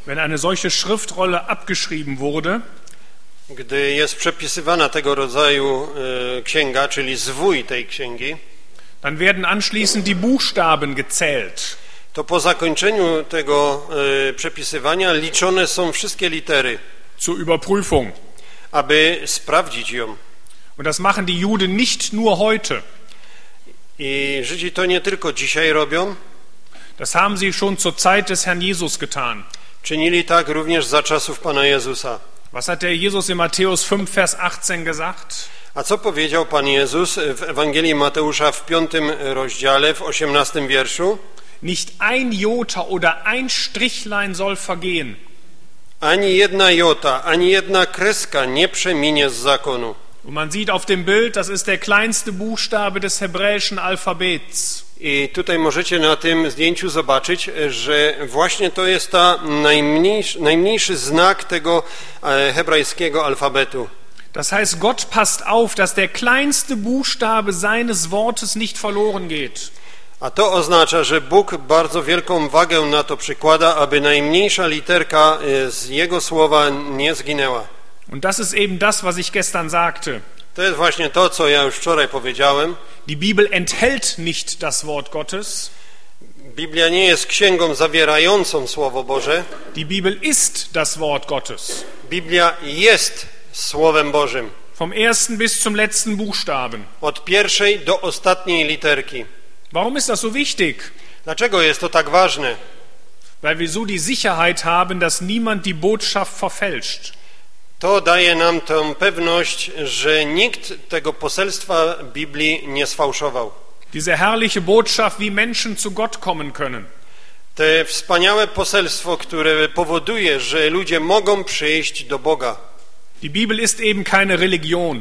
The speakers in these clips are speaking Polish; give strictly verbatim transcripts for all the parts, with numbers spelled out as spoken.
Wenn eine solche Schriftrolle abgeschrieben wurde, gdy jest przepisywana tego rodzaju e, księga, czyli zwój tej księgi, dann werden anschließend die Buchstaben gezählt. to po zakończeniu tego e, przepisywania liczone są wszystkie litery, Zur Überprüfung. aby sprawdzić ją. Und das machen die Juden nicht nur heute. I Żydzi to nie tylko dzisiaj robią, Das haben sie schon zur Zeit des Herrn Jesus getan. czynili tak również za czasów Pana Jezusa. Was hat der Jesus in Matthäus fünf, Vers achtzehn gesagt? A co powiedział Pan Jezus w Ewangelii Mateusza w piątym rozdziale, w osiemnastym wierszu? Nicht ein Jota oder ein Strichlein soll vergehen, Ani jedna jota, ani jedna kreska nie przeminie z zakonu. und man sieht auf dem Bild, das ist der kleinste Buchstabe des hebräischen Alphabets. I tutaj możecie na tym zdjęciu zobaczyć, że właśnie to jest ta najmniejszy, najmniejszy znak tego hebrajskiego alfabetu. Das heißt, Gott passt auf, dass der kleinste Buchstabe seines Wortes nicht verloren geht. A to oznacza, że Bóg bardzo wielką wagę na to przykłada, aby najmniejsza literka z Jego słowa nie zginęła. Und das ist eben das, was ich gestern sagte. To jest właśnie to, co ja już wczoraj powiedziałem. Die Bibel enthält nicht das Wort Gottes. Biblia nie jest księgą zawierającą Słowo Boże. Die Bibel ist das Wort Gottes. Biblia jest Słowem Bożym. Vom ersten bis zum letzten Buchstaben. Od pierwszej do ostatniej literki. Warum ist das so wichtig? Dlaczego jest to tak ważne? Weil wir so die Sicherheit haben, dass niemand die Botschaft verfälscht. To daje nam tę pewność, że nikt tego poselstwa Biblii nie sfałszował. Diese herrliche Botschaft, wie Menschen zu Gott kommen können. Te wspaniałe poselstwo, które powoduje, że ludzie mogą przyjść do Boga. Die Bibel ist eben keine Religion.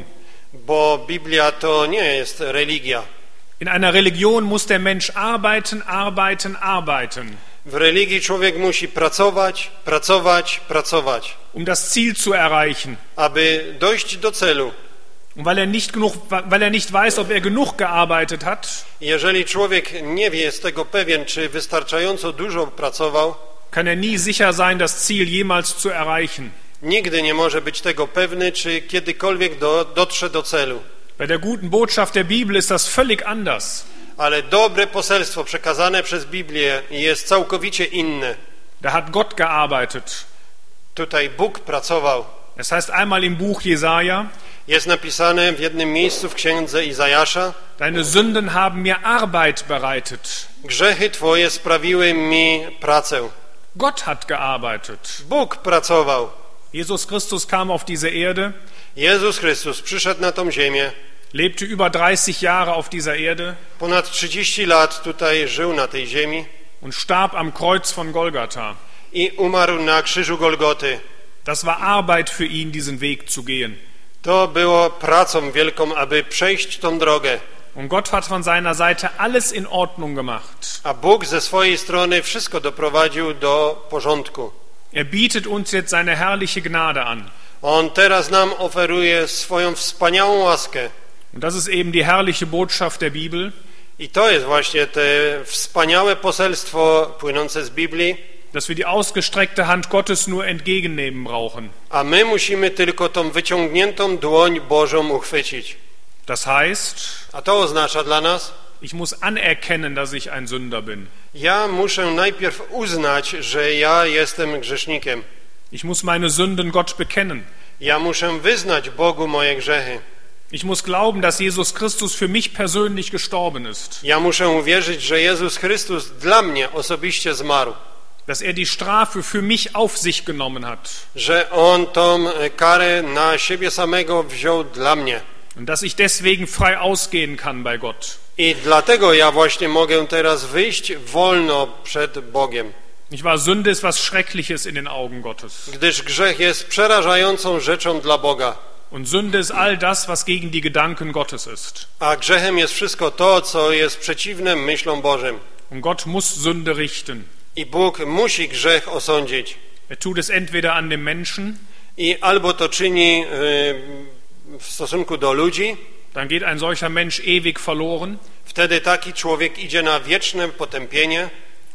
Bo Biblia to nie jest religia. In einer Religion muss der Mensch arbeiten, arbeiten, arbeiten, W religii człowiek musi pracować, pracować, pracować, um das Ziel zu erreichen. aby dojść do celu. Und weil er nicht genug, weil er nicht weiß, ob er genug gearbeitet hat, Jeżeli człowiek nie wie, jest tego pewien, czy wystarczająco dużo pracował, kann er nie sicher sein, das Ziel jemals zu erreichen. nigdy nie może być tego pewny, czy kiedykolwiek do, dotrze do celu. Bei der guten Botschaft der Bibel ist das völlig anders. Ale dobre poselstwo przekazane przez Biblię jest całkowicie inne. Da hat Gott gearbeitet. Tutaj Bóg pracował. Es heißt einmal im Buch Jesaja, Jest napisane w jednym miejscu w księdze Izajasza: deine Sünden haben mir Arbeit bereitet. grzechy Twoje sprawiły mi pracę. Gott hat gearbeitet. Bóg pracował. Jesus Christus kam auf diese Erde, Jezus Chrystus przyszedł na tą ziemię. lebte über dreißig Jahre auf dieser Erde Ponad trzydzieści lat tutaj żył na tej ziemi und starb am Kreuz von Golgatha. i umarł na krzyżu Golgoty. Das war Arbeit für ihn, diesen Weg zu gehen. To było pracą wielką, aby przejść tą drogę. Und Gott hat von seiner Seite alles in Ordnung gemacht. A Bóg ze swojej strony wszystko doprowadził do porządku. Er bietet uns jetzt seine herrliche Gnade an. On teraz nam oferuje swoją wspaniałą łaskę. Und das ist eben die herrliche Botschaft der Bibel, I to jest właśnie te wspaniałe poselstwo płynące z Biblii, dass wir die ausgestreckte Hand Gottes nur entgegennehmen brauchen. a my musimy tylko tą wyciągniętą dłoń Bożą uchwycić. Das heißt, A to oznacza dla nas, ich muss anerkennen, dass ich ein Sünder bin. ja muszę najpierw uznać, że ja jestem grzesznikiem. Ich muss meine Sünden Gott bekennen. Ja muszę wyznać Bogu moje grzechy. Ich muss glauben, dass Jesus Christus für mich persönlich gestorben ist. Ja muszę uwierzyć, że Jezus Chrystus dla mnie osobiście zmarł. Dass er die Strafe für mich auf sich genommen hat. Że On tą karę na siebie samego wziął dla mnie. Und dass ich deswegen frei ausgehen kann bei Gott. I dlatego ja właśnie mogę teraz wyjść wolno przed Bogiem. Nicht wahr? Sünde ist was Schreckliches in den Augen Gottes. Gdyż grzech jest przerażającą rzeczą dla Boga. Und Sünde ist all das, was gegen die Gedanken Gottes ist. A grzechem jest wszystko to, co jest przeciwne myślom Bożym. Und Gott muss Sünde richten. I Bóg musi grzech osądzić. Er tut es entweder an dem Menschen, I albo to czyni w stosunku do ludzi, dann geht ein solcher Mensch ewig verloren, wtedy taki człowiek idzie na wieczne potępienie,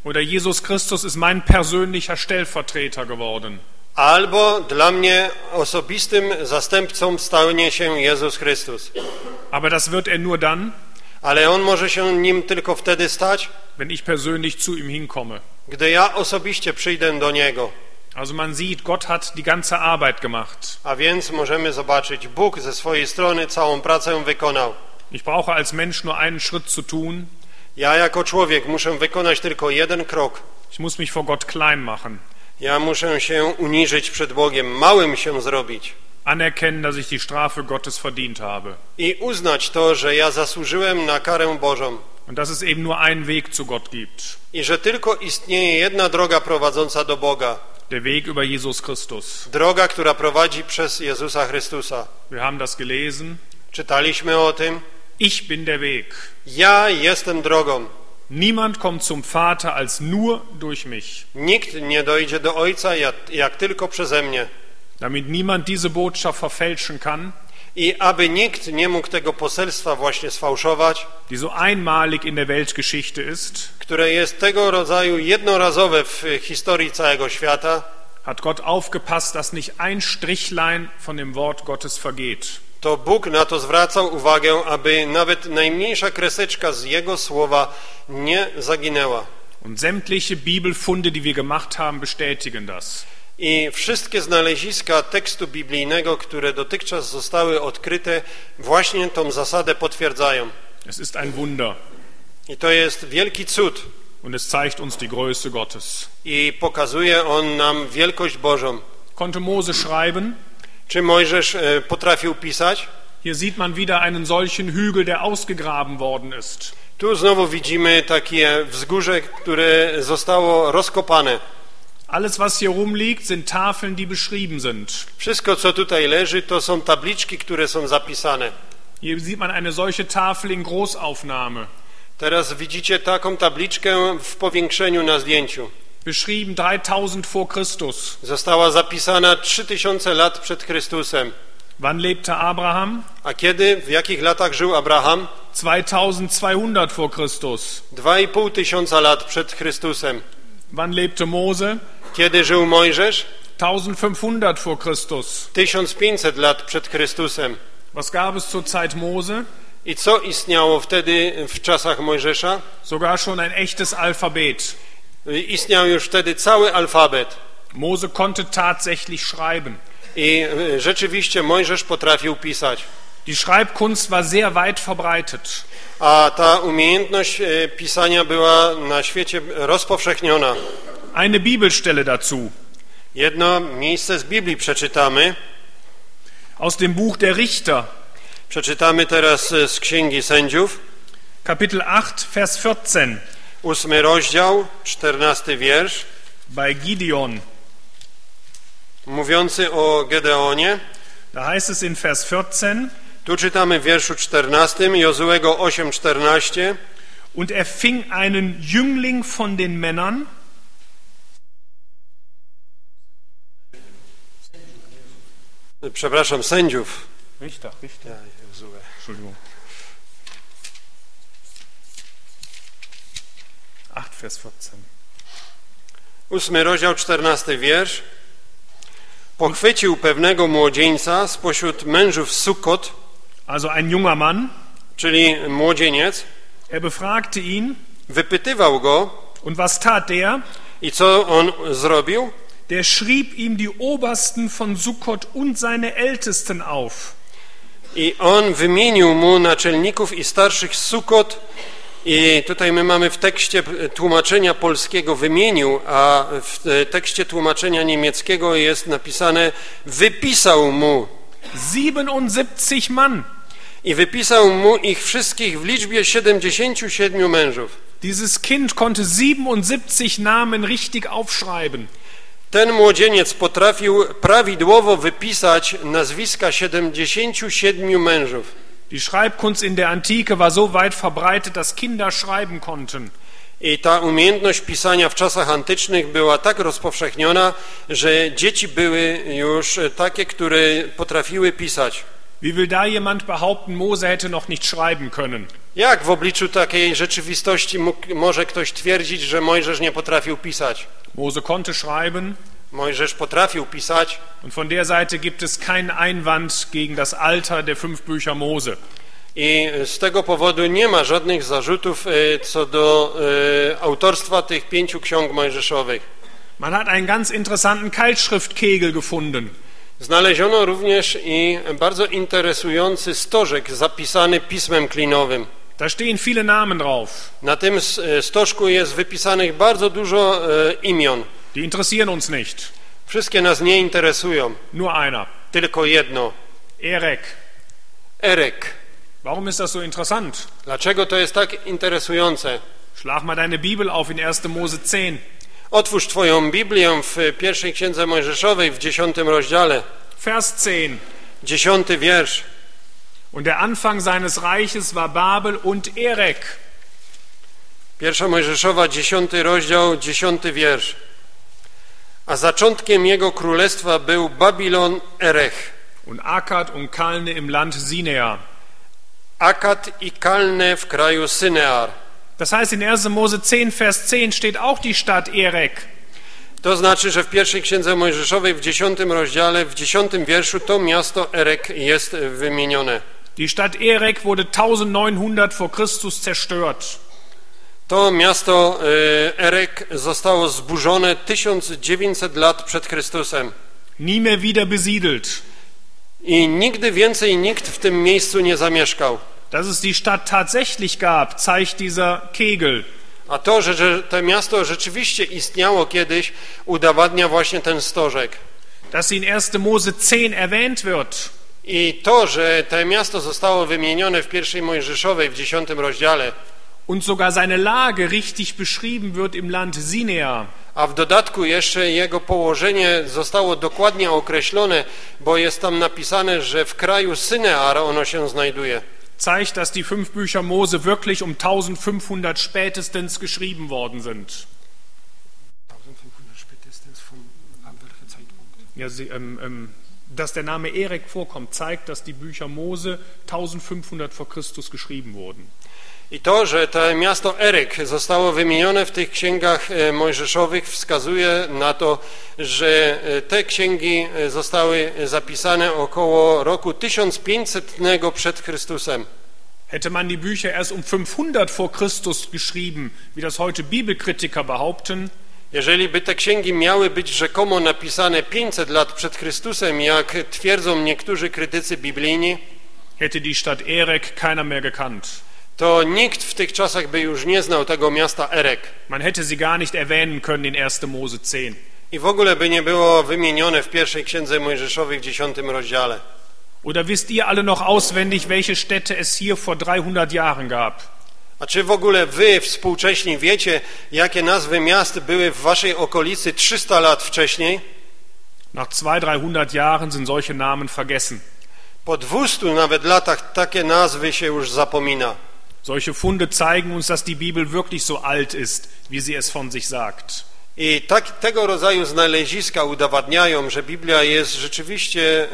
Oder Jesus Christus ist mein persönlicher Stellvertreter geworden. Albo dla mnie osobistym zastępcą stanie się Jezus Chrystus. Aber das wird er nur dann, Ale On może się nim tylko wtedy stać, wenn ich persönlich zu ihm hinkomme. gdy ja osobiście przyjdę do Niego. Also man sieht, Gott hat die ganze Arbeit gemacht. A więc możemy zobaczyć, Bóg ze swojej strony całą pracę wykonał. Ich brauche als Mensch nur einen Schritt zu tun. Ja jako człowiek muszę wykonać tylko jeden krok. Ich muss mich vor Gott klein machen. Ja muszę się uniżyć przed Bogiem, małym się zrobić. Anerkennen, dass ich die Strafe Gottes verdient habe. I uznać to, że ja zasłużyłem na karę Bożą. Und dass es eben nur einen Weg zu Gott gibt. I że tylko istnieje jedna droga prowadząca do Boga. Der Weg über Jesus Christus. Droga, która prowadzi przez Jezusa Chrystusa. Wir haben das gelesen. Czytaliśmy o tym. Ich bin der Weg. Ja jestem drogą. Niemand kommt zum Vater als nur durch mich. Nikt nie dojdzie do Ojca jak, jak tylko przeze mnie. Damit niemand diese Botschaft verfälschen kann, I aby nikt nie mógł tego poselstwa właśnie sfałszować, die so einmalig in der Weltgeschichte ist, które jest tego rodzaju jednorazowe w historii całego świata, hat Gott aufgepasst, dass nicht ein Strichlein von dem Wort Gottes vergeht. to Bóg na to zwracał uwagę, aby nawet najmniejsza kreseczka z Jego słowa nie zaginęła. Und sämtliche Bibelfunde, die wir gemacht haben, bestätigen das. I wszystkie znaleziska tekstu biblijnego, które dotychczas zostały odkryte, właśnie tą zasadę potwierdzają. Es ist ein Wunder I to jest wielki cud. und es zeigt uns die Größe Gottes. I pokazuje on nam wielkość Bożą. Konnte Mose schreiben? Czy Mojżesz e, potrafił pisać? Hier sieht man wieder einen solchen Hügel, der ausgegraben worden ist. Tu znowu widzimy takie wzgórze, które zostało rozkopane. Alles, was hier rumliegt, sind Tafeln, die beschrieben sind. Wszystko, co tutaj leży, to są tabliczki, które są zapisane. Hier sieht man eine solche Tafel in Großaufnahme. Teraz widzicie taką tabliczkę w powiększeniu na zdjęciu. Beschrieben dreitausend vor Christus. Została zapisana trzy tysiące lat przed Chrystusem. Wann lebte Abraham? A kiedy, w jakich latach żył Abraham? zweitausendzweihundert vor Christus. Dwa i pół tysiąca lat przed Chrystusem. Wann lebte Mose? Kiedy żył Mojżesz? eintausendfünfhundert vor Christus. tysiąc pięćset lat przed Chrystusem. Was gab es zur Zeit Mose? I co istniało wtedy w czasach Mojżesza? Sogar schon ein echtes Alphabet. Istniał już wtedy cały alfabet. Mose konnte tatsächlich schreiben. I rzeczywiście Mojżesz potrafił pisać. Die Schreibkunst war sehr weit verbreitet. A ta umiejętność pisania była na świecie rozpowszechniona. Eine Bibelstelle dazu. Jedno miejsce z Biblii przeczytamy. Aus dem Buch der Richter. Przeczytamy teraz z Księgi Sędziów. Kapitel acht, Vers vierzehn. Ósmy rozdział, czternasty wiersz. Bei Gideon. Mówiący o Gedeonie. Da heißt es in Vers vierzehn. Tu czytamy w wierszu czternastym, Jozuego osiem czternaście. Und er fing einen Jüngling von den Männern. Przepraszam, sędziów. Richter, Richter. Ja, Jozue. Entschuldigung. acht, Vers vierzehn. Ósmy rozdział, czternasty wiersz. Pochwycił pewnego młodzieńca spośród mężów Sukot, Also ein junger Mann. czyli młodzieniec, Er befragte ihn. wypytywał go. Und was tat der? I co on zrobił? Der schrieb ihm die Obersten von Sukkot und seine Ältesten auf. I on wymienił mu naczelników i starszych z Sukot. I tutaj my mamy w tekście tłumaczenia polskiego wymienił, a w tekście tłumaczenia niemieckiego jest napisane wypisał mu. siebenundsiebzig Mann. I wypisał mu ich wszystkich w liczbie siedemdziesięciu siedmiu mężów. Dieses Kind konnte siebenundsiebzig Namen richtig aufschreiben. Ten młodzieniec potrafił prawidłowo wypisać nazwiska siedemdziesięciu siedmiu mężów. Die Schreibkunst in der Antike war so weit verbreitet, dass Kinder schreiben konnten. I ta umiejętność pisania w czasach antycznych była tak rozpowszechniona, że dzieci były już takie, które potrafiły pisać. Wie will da jemand behaupten, Mose hätte noch nicht schreiben können? Jak w obliczu takiej rzeczywistości mógł, może ktoś twierdzić, że Mojżesz nie potrafił pisać? Mose konnte schreiben. Mojżesz potrafił pisać. Und von der Seite gibt es keinen Einwand gegen das Alter der fünf Bücher Mose. I z tego powodu nie ma żadnych zarzutów co do e, autorstwa tych pięciu ksiąg mojżeszowych. Man hat einen ganz interessanten Keilschriftkegel gefunden. Znaleziono również i bardzo interesujący stożek zapisany pismem klinowym. Da stehen viele Namen drauf. Na tym stożku jest wypisanych bardzo dużo e, imion. Die interessieren uns nicht. Wszystkie nas nie interesują. Nur einer. Tylko jedno. Erek. Erek. Warum ist das so interessant? Dlaczego to jest tak interesujące? Schlag mal deine Bibel auf in erster Mose zehn. Otwórz twoją Biblię w pierwszej księdze Mojżeszowej w dziesiątym rozdziale. Vers zehn. Dziesiąty wiersz. Und der Anfang seines Reiches war Babel und Erek. Pierwsza Mojżeszowa, dziesiąty rozdział, dziesiąty wiersz. A zaczątkiem jego królestwa był Babilon Erech. Und Akkad und Kalne im Land Sinea. Akkad i Kalne w kraju Synear. Das heißt, in erster Mose zehn, Vers zehn steht auch die Stadt Erek. To znaczy, że w pierwszej księdze Mojżeszowej w dziesiątym rozdziale, w dziesiątym wierszu to miasto Erek jest wymienione. Die Stadt Erek wurde neunzehnhundert vor Christus zerstört. To miasto Erek zostało zburzone tysiąc dziewięćset lat przed Chrystusem. Nie mehr wieder besiedelt. I nigdy więcej nikt w tym miejscu nie zamieszkał. Dass es die Stadt tatsächlich gab, zeigt dieser Kegel. A to, że, że to miasto rzeczywiście istniało kiedyś, udowadnia właśnie ten stożek. Dass sie in erster Mose zehn erwähnt wird. I to, że to miasto zostało wymienione w pierwszej Mojżeszowej w dziesiątym rozdziale. Und sogar seine Lage richtig beschrieben wird im Land Sinea. A w dodatku jeszcze jego położenie zostało dokładnie określone, bo jest tam napisane, że w kraju Synear ono się znajduje. Zeigt, dass die fünf Bücher Mose wirklich um eintausendfünfhundert spätestens geschrieben worden sind. Ja, sie, ähm, ähm, dass der Name Erek vorkommt, zeigt, dass die Bücher Mose eintausendfünfhundert vor Christus geschrieben wurden. I to, że to miasto Erek zostało wymienione w tych księgach mojżeszowych, wskazuje na to, że te księgi zostały zapisane około roku tysiąc pięćsetnego przed Chrystusem. Hätte man die Bücher erst um fünfhundert vor Christus geschrieben, wie das heute Bibelkritiker behaupten, jeżeli by te księgi miały być rzekomo napisane pięćset lat przed Chrystusem, jak twierdzą niektórzy krytycy biblijni, hätte die Stadt Erek keiner mehr gekannt. To nikt w tych czasach by już nie znał tego miasta Erek. Man hätte sie gar nicht erwähnen können in erster Mose zehn. I w ogóle by nie było wymienione w pierwszej księdze Mojżeszowej w dziesiątym rozdziale. Oder wisst ihr alle noch auswendig, welche Städte es hier vor dreihundert Jahren gab? A czy w ogóle wy współcześni wiecie, jakie nazwy miast były w waszej okolicy trzysta lat wcześniej? Nach zweihundert, dreihundert Jahren sind solche Namen vergessen. Po dwustu nawet latach takie nazwy się już zapomina. Solche Funde zeigen uns, dass die Bibel wirklich so alt ist, wie sie es von sich sagt. I tak, tego rodzaju znaleziska udowadniają, że Biblia jest rzeczywiście e,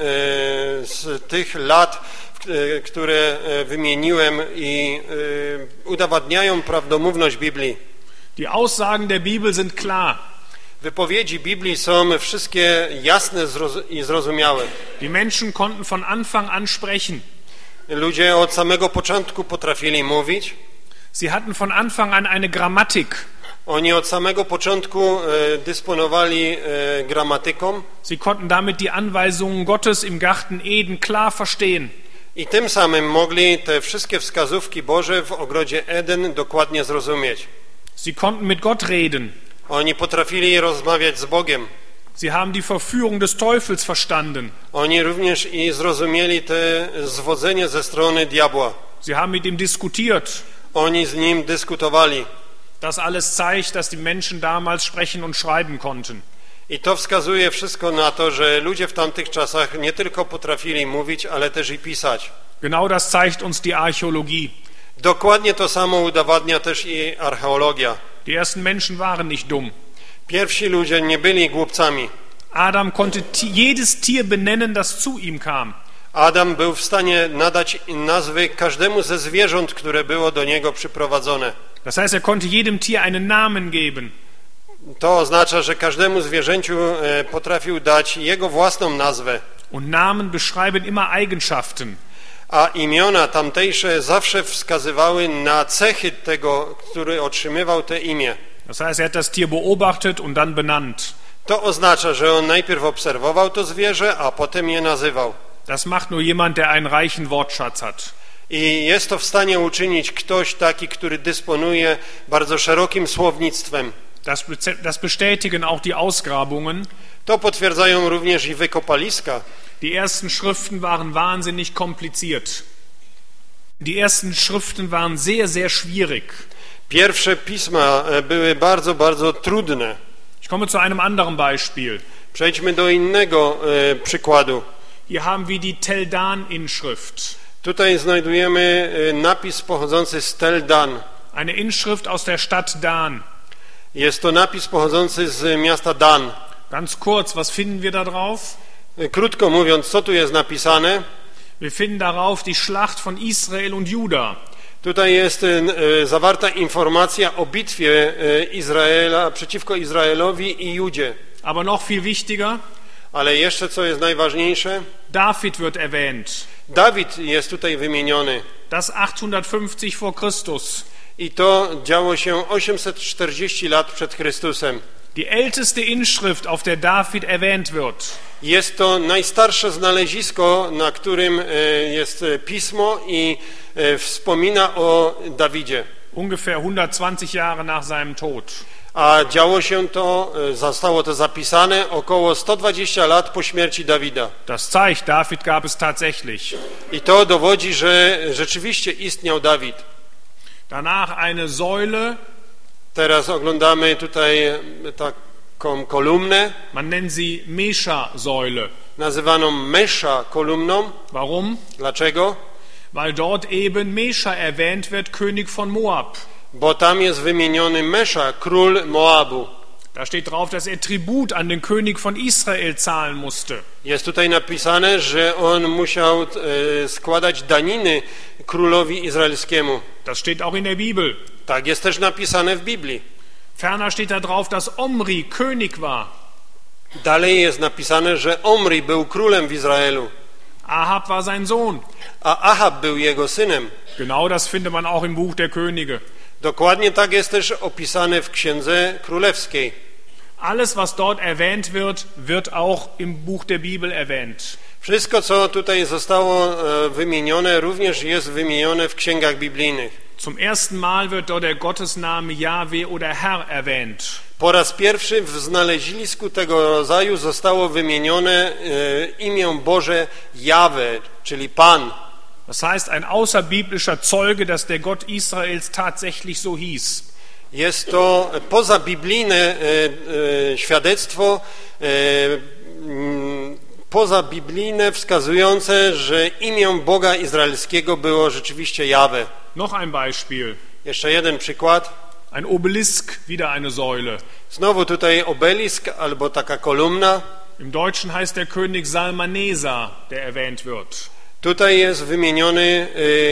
z tych lat, e, które wymieniłem, i e, udowadniają prawdomówność Biblii. Die Aussagen der Bibel sind klar. Wypowiedzi Biblii są wszystkie jasne i zrozumiałe. Die Menschen konnten von Anfang an sprechen. Ludzie od samego początku potrafili mówić. Sie hatten von Anfang an eine Grammatik. Oni od samego początku e, dysponowali e, gramatyką. Sie konnten damit die Anweisungen Gottes im Garten Eden klar verstehen. I tym samym mogli te wszystkie wskazówki Boże w ogrodzie Eden dokładnie zrozumieć. Sie konnten mit Gott reden. Oni potrafili rozmawiać z Bogiem. Sie haben die Verführung des Teufels verstanden. Oni również i zrozumieli te zwodzenie ze strony diabła. Sie haben mit ihm diskutiert. Oni z nim dyskutowali. Das alles zeigt, dass die Menschen damals sprechen und schreiben konnten. I to wskazuje wszystko na to, że ludzie w tamtych czasach nie tylko potrafili mówić, ale też i pisać. Genau das zeigt uns die Archäologie. Dokładnie to samo udowadnia też i archeologia. Die ersten Menschen waren nicht dumm. Pierwsi ludzie nie byli głupcami. Adam konnte jedes Tier benennen, das zu ihm kam. Adam był w stanie nadać nazwy każdemu ze zwierząt, które było do niego przyprowadzone. Das heißt, er konnte jedem Tier einen Namen geben. To oznacza, że każdemu zwierzęciu potrafił dać jego własną nazwę. Und Namen beschreiben immer Eigenschaften. A imiona tamtejsze zawsze wskazywały na cechy tego, który otrzymywał te imię. Das heißt, er hat das Tier beobachtet und dann benannt. To oznacza, że on najpierw obserwował to zwierzę, a potem je nazywał. Das macht nur jemand, der einen reichen Wortschatz hat. I jest to w stanie uczynić ktoś taki, który dysponuje bardzo szerokim słownictwem. Das, das bestätigen auch die Ausgrabungen. To potwierdzają również i wykopaliska. Die ersten Schriften waren wahnsinnig kompliziert. Die ersten Schriften waren sehr, sehr schwierig. Pierwsze pisma były bardzo, bardzo trudne. Ich komme zu einem anderen Beispiel. Przejdźmy do innego e, przykładu. Hier haben wir die Tel Dan-Inschrift. Tutaj znajdujemy e, napis pochodzący z Tel Dan. Eine Inschrift aus der Stadt Dan. Jest to napis pochodzący z miasta Dan. Ganz kurz, was finden wir da drauf? E, krótko mówiąc, co tu jest napisane? Wir finden darauf die Schlacht von Israel und Juda. Tutaj jest e, zawarta informacja o bitwie e, Izraela przeciwko Izraelowi i Judzie. Aber noch viel wichtiger, ale jeszcze co jest najważniejsze, David wird erwähnt. Dawid jest tutaj wymieniony. Das achthundertfünfzig vor Christus. I to działo się osiemset czterdzieści lat przed Chrystusem. Die älteste Inschrift, auf der David erwähnt wird. Jest to najstarsze znalezisko, na którym jest pismo i wspomina o Dawidzie. Ungefähr hundertzwanzig Jahre nach seinem Tod. A działo się to, zostało to zapisane około sto dwadzieścia lat po śmierci Dawida. Das zeigt, David gab es tatsächlich. I to dowodzi, że rzeczywiście istniał Dawid. Danach eine Säule. Teraz oglądamy tutaj taką kolumnę. Man nennt sie Mesha-Säule. Nazywaną Mesha kolumną. Warum? Dlaczego? Weil dort eben Mesha erwähnt wird, König von Moab. Bo tam jest wymieniony Mesha, król Moabu. Da steht drauf, dass er Tribut an den König von Israel zahlen musste. Jest tutaj napisane, że on musiał e, składać daniny królowi izraelskiemu. Das steht auch in der Bibel. Tak jest też napisane w Biblii. Ferner steht da drauf, dass Omri König war. Dalej jest napisane, że Omri był królem w Izraelu. Ahab war sein Sohn. A Ahab był jego synem. Genau das findet man auch im Buch der Könige. Dokładnie tak jest też opisane w Księdze Królewskiej. Alles, was dort erwähnt wird, wird auch im Buch der Bibel erwähnt. Wszystko, co tutaj zostało wymienione, również jest wymienione w księgach biblijnych. Zum ersten Mal wird dort der Gottesname Jahwe oder Herr erwähnt. Po raz pierwszy w znalezisku tego rodzaju zostało wymienione e, imię Boże Jahwe, czyli Pan. Das heißt, ein außerbiblischer Zeuge, dass der Gott Israels tatsächlich so hieß. Jest to pozabiblijne e, e, świadectwo, e, m, pozabiblijne wskazujące, że imię Boga Izraelskiego było rzeczywiście Jahwe. Noch ein Beispiel. Jeszcze jeden przykład. Ein Obelisk, wieder eine Säule. Znowu tutaj obelisk albo taka kolumna. Im Deutschen heißt der König Salmaneser, der erwähnt wird. Tutaj jest wymieniony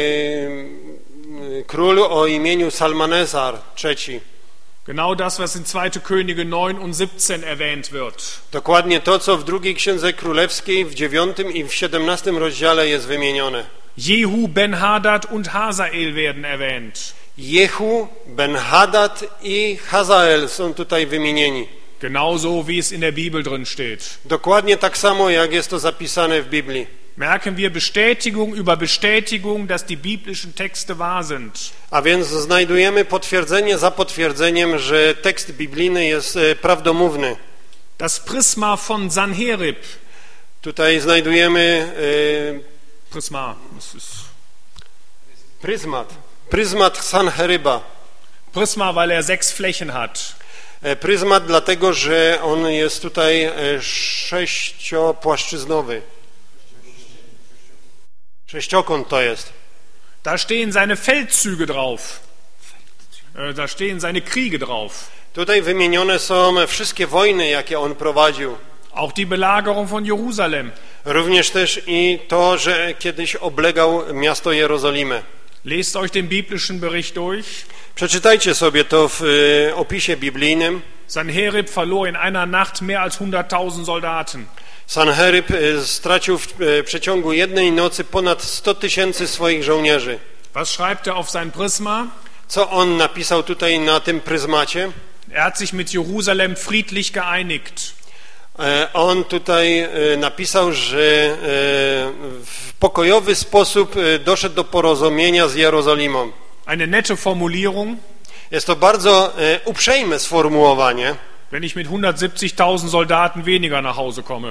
yy, król o imieniu Salmanezar trzeci. Genau das, was in zweite Könige neun und siebzehn erwähnt wird. Dokładnie to, co w drugiej Księdze Królewskiej w dziewiątym i w siedemnastym rozdziale jest wymienione. Jehu, Ben-Hadad und Hazael werden erwähnt. Jehu, Ben-Hadad i Hazael są tutaj wymienieni. Genauso wie es in der Bibel drin steht. Dokładnie tak samo, jak jest to zapisane w Biblii. Merken wir Bestätigung über Bestätigung, dass die biblischen Texte wahr sind. A więc znajdujemy potwierdzenie za potwierdzeniem, że tekst biblijny jest prawdomówny. Das Prisma von Sanherib. Tutaj znajdujemy e, Prisma. Das ist pryzmat. Pryzmat Sanheryba. Prisma, weil er sechs Flächen hat. E, pryzmat dlatego, że on jest tutaj e, sześciopłaszczyznowy. Sześciokąt to jest. Da stehen seine Feldzüge drauf. Da stehen seine Kriege drauf. Tutaj wymienione są wszystkie wojny, jakie on prowadził. Auch die Belagerung von Jerusalem. Również też i to, że kiedyś oblegał miasto Jerozolimę. Lest euch den biblischen Bericht durch. Przeczytajcie sobie to w y, opisie biblijnym. Sanherib verlor in einer Nacht mehr als hunderttausend Soldaten. Sanherib y, stracił w y, przeciągu jednej nocy ponad sto tysięcy swoich żołnierzy. Was schreibt er auf sein Prisma? Co on napisał tutaj na tym pryzmacie? Er hat sich mit Jerusalem friedlich geeinigt. E, on tutaj e, napisał, że e, w pokojowy sposób e, doszedł do porozumienia z Jerozolimą. Eine nette Formulierung. Jest to bardzo e, uprzejme sformułowanie. Wenn ich mit hundertsiebzigtausend Soldaten weniger nach Hause komme.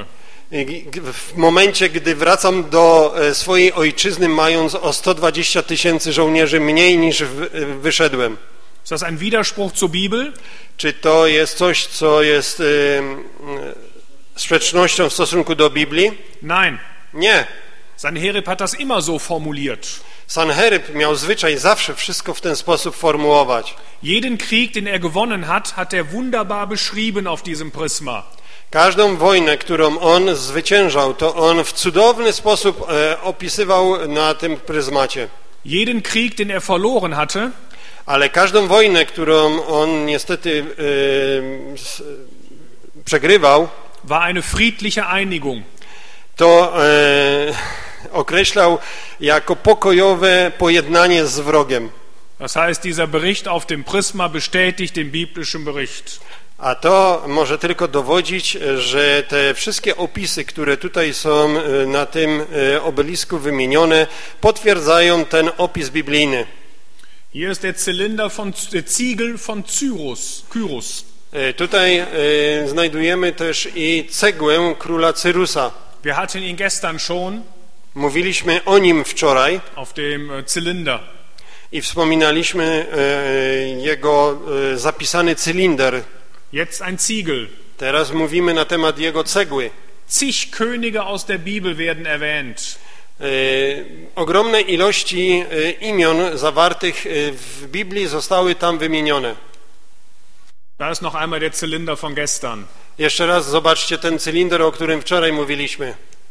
W momencie, gdy wracam do swojej ojczyzny, mając o sto dwadzieścia tysięcy żołnierzy mniej niż wyszedłem. Ist das ein Widerspruch zur Bibel? Czy to jest coś, co jest y, y, sprzecznością w stosunku do Biblii? Nein. Nie. Sanherib hat das immer so formuliert. Sanherib miał zwyczaj zawsze wszystko w ten sposób formułować. Jeden Krieg, den er gewonnen hat, hat er wunderbar beschrieben auf diesem Prisma. Każdą wojnę, którą on zwyciężał, to on w cudowny sposób e, opisywał na tym pryzmacie. Jeden Krieg, den er verloren hatte, ale każdą wojnę, którą on niestety e, s, przegrywał, war eine friedliche Einigung. To e, określał jako pokojowe pojednanie z wrogiem. Das heißt, dieser Bericht auf dem Prisma bestätigt den biblischen Bericht. A to może tylko dowodzić, że te wszystkie opisy, które tutaj są na tym obelisku wymienione, potwierdzają ten opis biblijny. Hier ist der Zylinder von, der Ziegel von Cyrus, Kyros. Tutaj e, znajdujemy też i cegłę króla Cyrusa. Wir hatten ihn gestern schon. Mówiliśmy o nim wczoraj. Auf dem Zylinder. I wspominaliśmy e, jego e, zapisany cylinder. Jetzt ein Ziegel. Teraz mówimy na temat jego cegły. Zig Könige aus der Bibel werden erwähnt. E, ogromne ilości e, imion zawartych e, w Biblii zostały tam wymienione. Da ist noch einmal der Zylinder von gestern. Jeszcze raz zobaczcie ten cylinder, o którym wczoraj mówiliśmy.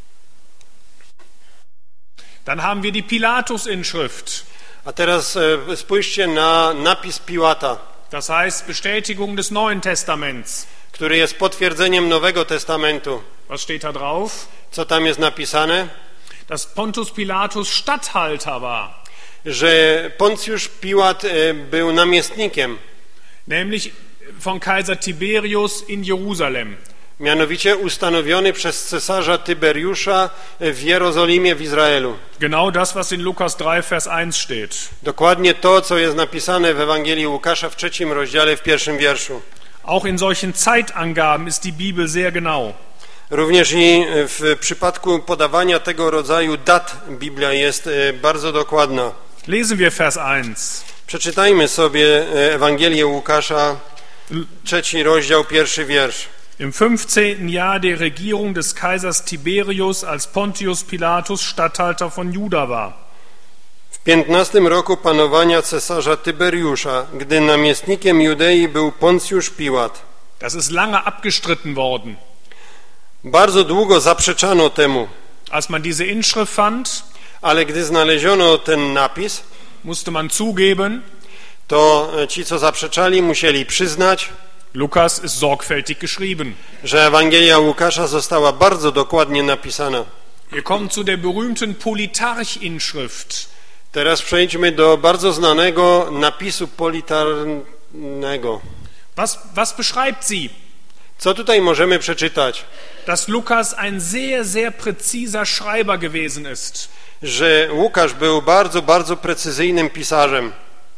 Dann haben wir die Pilatus-Inschrift. A teraz e, spójrzcie na napis Piłata. Das heißt Bestätigung des Neuen Testaments. Który jest potwierdzeniem Nowego Testamentu. Was steht da drauf? Co tam jest napisane? Dass Pontius Pilatus Statthalter war. Że Poncjusz Piłat był namiestnikiem. Nämlich von Kaiser Tiberius in Jerusalem. Mianowicie ustanowiony przez cesarza Tyberiusza w Jerozolimie w Izraelu. Genau das, was in Lukas drei, Vers eins steht. Dokładnie to, co jest napisane w Ewangelii Łukasza w trzecim rozdziale, w pierwszym wierszu. Auch in solchen Zeitangaben ist die Bibel sehr genau. Również i w przypadku podawania tego rodzaju dat Biblia jest bardzo dokładna. Lesen wir Vers eins. Przeczytajmy sobie Ewangelię Łukasza, trzeci rozdział, pierwszy wiersz. Im fünfzehnten Jahr der Regierung des Kaisers Tiberius, als Pontius Pilatus Statthalter von Juda war. W piętnastym roku panowania cesarza Tyberiusza, gdy namiestnikiem Judei był Poncjusz Piłat. Das ist lange abgestritten worden. Bardzo długo zaprzeczano temu. Als man diese Inschrift fand, ale gdy znaleziono ten napis, musste man zugeben, to ci, co zaprzeczali, musieli przyznać, Lukas ist sorgfältig geschrieben. że Ewangelia Łukasza została bardzo dokładnie napisana. Wir kommen zu der berühmten Politarch-Inschrift. Teraz przejdźmy do bardzo znanego napisu politarnego. Was, was beschreibt sie? Co tutaj możemy przeczytać? Dass Lukas ein sehr, sehr präziser Schreiber gewesen ist. Że Łukasz był bardzo, bardzo precyzyjnym pisarzem.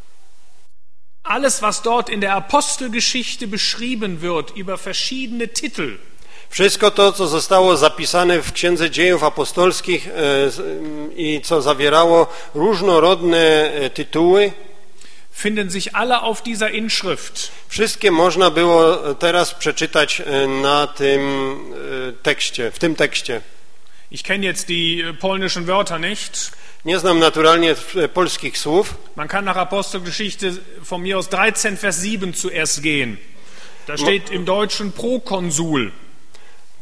Alles, was dort in der Apostelgeschichte beschrieben wird, über verschiedene Titel, wszystko to, co zostało zapisane w Księdze Dziejów Apostolskich e, i co zawierało różnorodne e, tytuły, finden sich alle auf dieser Inschrift. Wszystkie można było teraz przeczytać na tym e, tekście, w tym tekście. Ich kenne jetzt die polnischen Wörter nicht. Nie znam naturalnie polskich słów. Man kann nach Apostelgeschichte von mir aus dreizehn Vers sieben zuerst gehen. Da steht im Deutschen Prokonsul.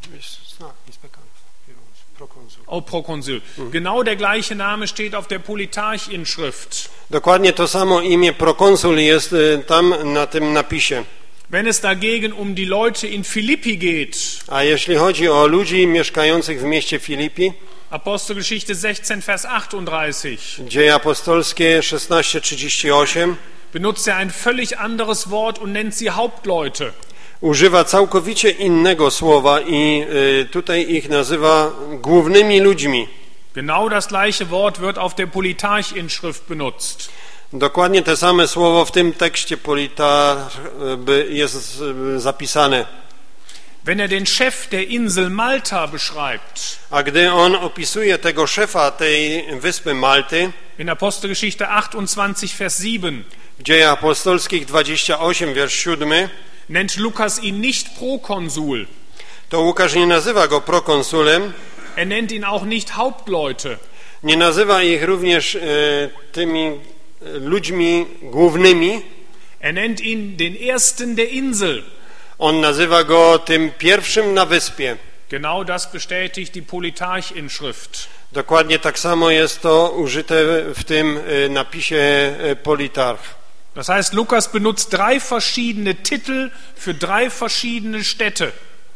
Oh, Prokonsul. Mhm. Genau der gleiche Name steht auf der Polytarch-Inschrift. Dokładnie to samo imię prokonsul jest tam na tym napisie. Wenn es dagegen um die Leute in Philippi geht, a jeśli chodzi o ludzi mieszkających w mieście Filipi, Apostelgeschichte sechzehn, Vers achtunddreißig, Dzieje apostolskie szesnaście trzydzieści osiem, benutzt er ein völlig anderes Wort und nennt sie Hauptleute. Używa całkowicie innego słowa i y, tutaj ich nazywa głównymi ludźmi. Genau das gleiche Wort wird auf der Polytarch-Inschrift benutzt. Dokładnie te same słowo w tym tekście Polytarch jest zapisane. Wenn er den Chef der Insel Malta beschreibt, a gdy on opisuje tego szefa tej wyspy Malty, in Apostelgeschichte achtundzwanzig, Vers sieben, w Dziejach apostolskich dwadzieścia osiem, wiersz siódmy, nennt Lukas ihn nicht Prokonsul. To Łukasz nie nazywa go prokonsulem. Er nennt ihn auch nicht Hauptleute. Nie nazywa ich również e, tymi ludźmi głównymi. Er nennt ihn den ersten der Insel. On nazywa go tym pierwszym na wyspie. Genau das bestätigt die Polytarch-Inschrift. Dokładnie tak samo jest to użyte w tym napisie Polytarch. Das heißt, Lukas benutzt drei verschiedene Titel für drei verschiedene Städte.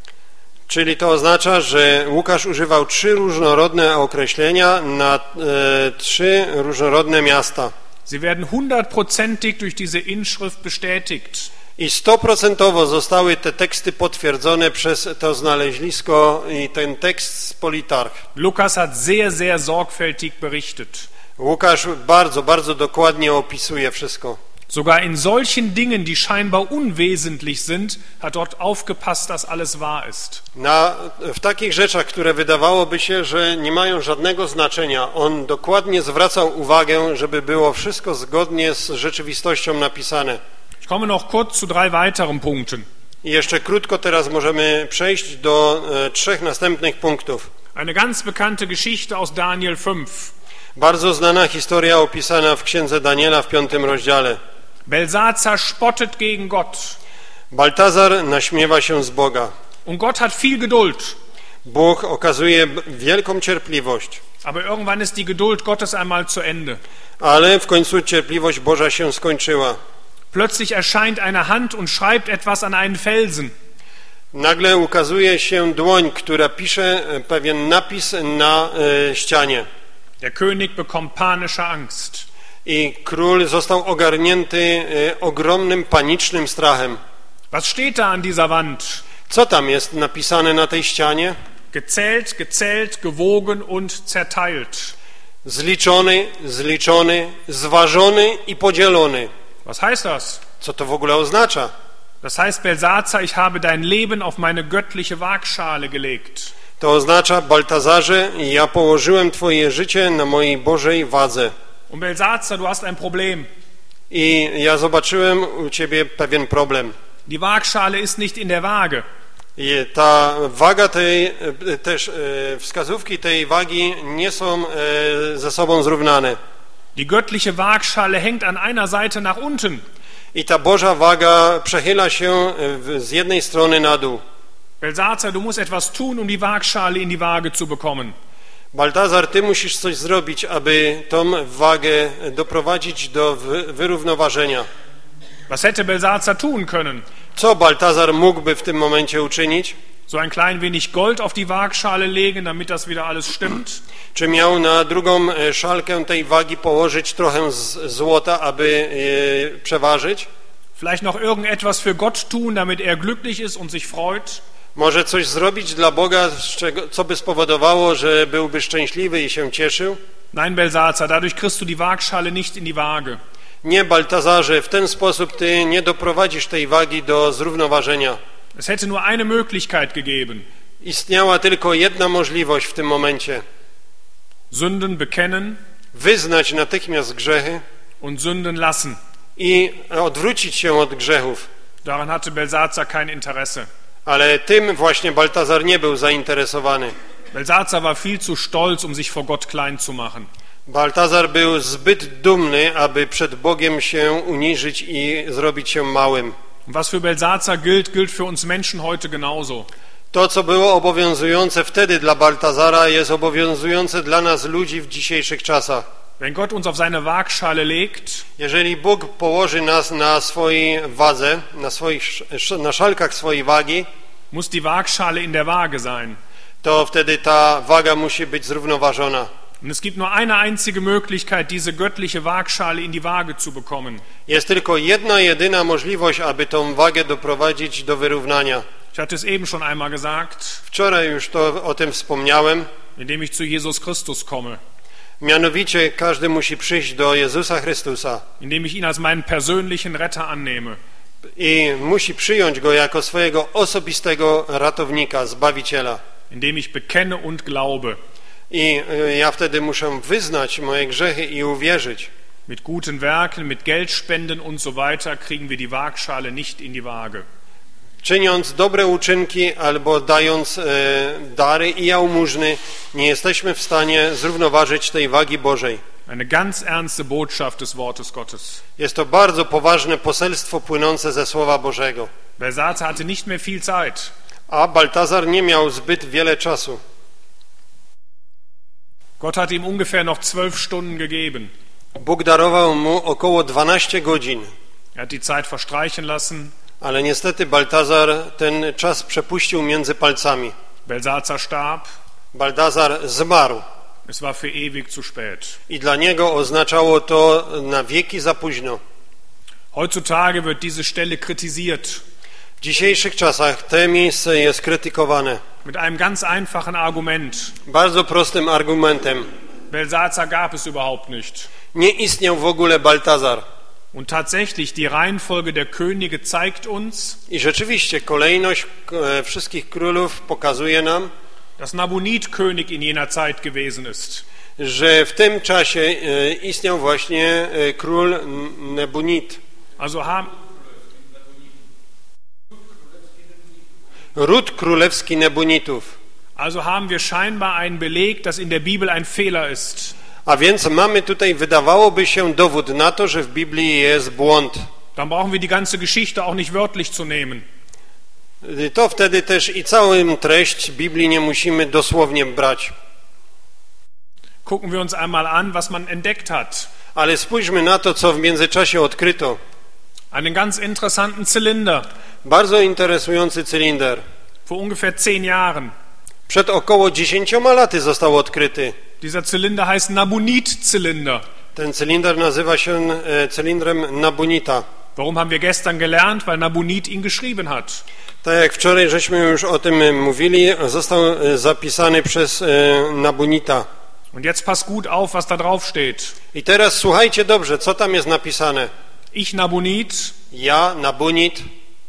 Czyli to oznacza, że Łukasz używał trzy różnorodne określenia na e, trzy różnorodne miasta. Sie werden hundertprozentig durch diese Inschrift bestätigt. I stoprocentowo zostały te teksty potwierdzone przez to znaleźlisko i ten tekst z Polytarch. Lukas hat sehr, sehr sorgfältig berichtet. Łukasz bardzo, bardzo dokładnie opisuje wszystko. Sogar in solchen Dingen, die scheinbar unwesentlich sind, hat dort aufgepasst, dass alles wahr ist. Na, w takich rzeczach, które wydawałoby się, że nie mają żadnego znaczenia, on dokładnie zwracał uwagę, żeby było wszystko zgodnie z rzeczywistością napisane. Ich komme noch kurz zu drei weiteren Punkten. I jeszcze krótko teraz możemy przejść do e, trzech następnych punktów. Eine ganz bekannte Geschichte aus Daniel fünf. Bardzo znana historia opisana w Księdze Daniela w piątym rozdziale. Belsazar spottet gegen Gott. Baltazar naśmiewa się z Boga. Und Gott hat viel Geduld. Bóg okazuje wielką cierpliwość. Aber irgendwann ist die Geduld Gottes einmal zu Ende. Ale w końcu cierpliwość Boża się skończyła. Plötzlich erscheint eine Hand und schreibt etwas an einen Felsen. Nagle ukazuje się dłoń, która pisze pewien napis na e, ścianie. Der König bekommt panische Angst. I król został ogarnięty e, ogromnym, panicznym strachem. Was steht da an dieser Wand? Co tam jest napisane na tej ścianie? Gezählt, gezählt, gewogen und zerteilt. Zliczony, zliczony, zważony i podzielony. Was heißt das? Co to w ogóle oznacza? Das heißt, Belsazar, ich habe dein Leben auf meine göttliche Waagschale gelegt. To oznacza, Baltazarze, ja położyłem twoje życie na mojej Bożej wadze. Und Belsazar, du hast ein Problem. I ja zobaczyłem u ciebie pewien problem. Die Waagschale ist nicht in der Waage. I ta waga tej, też wskazówki tej wagi nie są ze sobą zrównane. Die göttliche Waagschale hängt an einer Seite nach unten. I ta Boża waga przechyla się z jednej strony na dół. Belsazar, du musst etwas tun, um die Waagschale in die Waage zu bekommen. Baltazar, ty musisz coś zrobić, aby tą wagę doprowadzić do wyrównoważenia. Was hätte Belsazar tun können? Co Baltazar mógłby w tym momencie uczynić? So ein klein wenig Gold auf die Waagschale legen, damit das wieder alles stimmt? Czy miał na drugą szalkę tej wagi położyć trochę z złota, aby je przeważyć? Vielleicht noch irgendetwas für Gott tun, damit er glücklich ist und sich freut? Może coś zrobić dla Boga, co by spowodowało, że byłby szczęśliwy i się cieszył? Nein, Belsazar, dadurch kriegst du die Waagschale nicht in die Waage. Nie, Baltazarze, w ten sposób ty nie doprowadzisz tej wagi do zrównoważenia. Es hätte nur eine Möglichkeit gegeben. Istniała tylko jedna możliwość w tym momencie. Sünden bekennen. Wyznać natychmiast grzechy. Und Sünden lassen. I odwrócić się od grzechów. Daran hatte Belsazar kein Interesse. Ale tym właśnie Baltazar nie był zainteresowany. Belsazar war viel zu stolz, um sich vor Gott klein zu machen. Baltazar był zbyt dumny, aby przed Bogiem się uniżyć i zrobić się małym. Was für Belsazar gilt, gilt für uns Menschen heute genauso. To, co było obowiązujące wtedy dla Baltazara, jest obowiązujące dla nas ludzi w dzisiejszych czasach. Wenn Gott uns auf seine Waagschale legt, Jeżeli Bóg położy nas na swojej wadze, na, swoich, na szalkach swojej wagi, muss die Waagschale in der Waage sein. to wtedy ta waga musi być zrównoważona. Und es gibt nur eine einzige Möglichkeit, diese göttliche Waagschale in die Waage zu bekommen. Jest tylko jedna, jedyna możliwość, aby tą wagę doprowadzić do wyrównania. Ich hatte es eben schon einmal gesagt, Wczoraj już to o tym wspomniałem. indem ich zu Jesus Christus komme, Mianowicie każdy musi przyjść do Jezusa Chrystusa indem ich ihn als meinen persönlichen Retter annehme. i musi przyjąć Go jako swojego osobistego ratownika, Zbawiciela. Indem ich bekenne und glaube. I ja wtedy muszę wyznać moje grzechy i uwierzyć. Mit guten Werken, mit Geldspenden und so weiter kriegen wir die Waagschale nicht in die Waage. Czyniąc dobre uczynki albo dając e, dary i jałmużny, nie jesteśmy w stanie zrównoważyć tej wagi Bożej. Eine ganz ernste Botschaft des Wortes Gottes. Jest to bardzo poważne poselstwo płynące ze Słowa Bożego. Belsazar hatte nicht mehr viel Zeit. A Baltazar nie miał zbyt wiele czasu. Gott hat ihm ungefähr noch zwölf Stunden gegeben. Bóg darował mu około dwanaście godzin, Er hat die Zeit verstreichen lassen. ale niestety Baltazar ten czas przepuścił między palcami. Belsazar starb. Baltazar zmarł Es war für ewig zu spät. i dla niego oznaczało to na wieki za późno. Heutzutage wird diese Stelle kritisiert. W dzisiejszych czasach to miejsce jest krytykowane Mit einem ganz einfachen Argument. bardzo prostym argumentem. Belsazar gab es überhaupt nicht. Nie istniał w ogóle Baltazar. Und tatsächlich, die Reihenfolge der Könige zeigt uns, I rzeczywiście kolejność e, wszystkich królów pokazuje nam, dass Nabonid König in jener Zeit gewesen ist. że w tym czasie e, istniał właśnie e, król Nebunit. Also haben, Ród królewski Nebunitów. also haben wir scheinbar einen Beleg, dass in der Bibel ein Fehler ist. A więc mamy tutaj, wydawałoby się, dowód na to, że w Biblii jest błąd. Dann brauchen wir die ganze Geschichte auch nicht wörtlich zu nehmen. To wtedy też i całą treść Biblii nie musimy dosłownie brać. Gucken wir uns einmal an, was man entdeckt hat. Ale spójrzmy na to, co w międzyczasie odkryto. Einen ganz interessanten Zylinder Bardzo interesujący cylinder. vor ungefähr zehn Jahren. Przed około dziesięcioma laty został odkryty. Dieser Zylinder heißt Nabonid-Zylinder. Ten cylinder nazywa się e, cylindrem Nabonita. Warum haben wir gestern gelernt? Weil Nabonid ihn geschrieben hat. Tak jak wczoraj żeśmy już o tym mówili, został e, zapisany przez e, Nabonita. Und jetzt passt gut auf, was da drauf steht. I teraz słuchajcie dobrze, co tam jest napisane. Ich, Nabonid, Ja, Nabonit,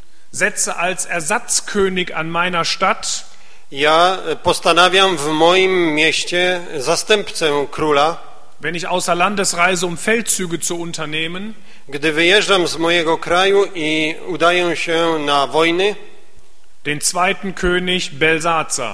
setze als Ersatzkönig an meiner Stadt ja postanawiam w moim mieście zastępcę króla. wenn ich außer Landes reise, um Feldzüge zu unternehmen, Gdy wyjeżdżam z mojego kraju i udaję się na wojny, den zweiten König Belsazar.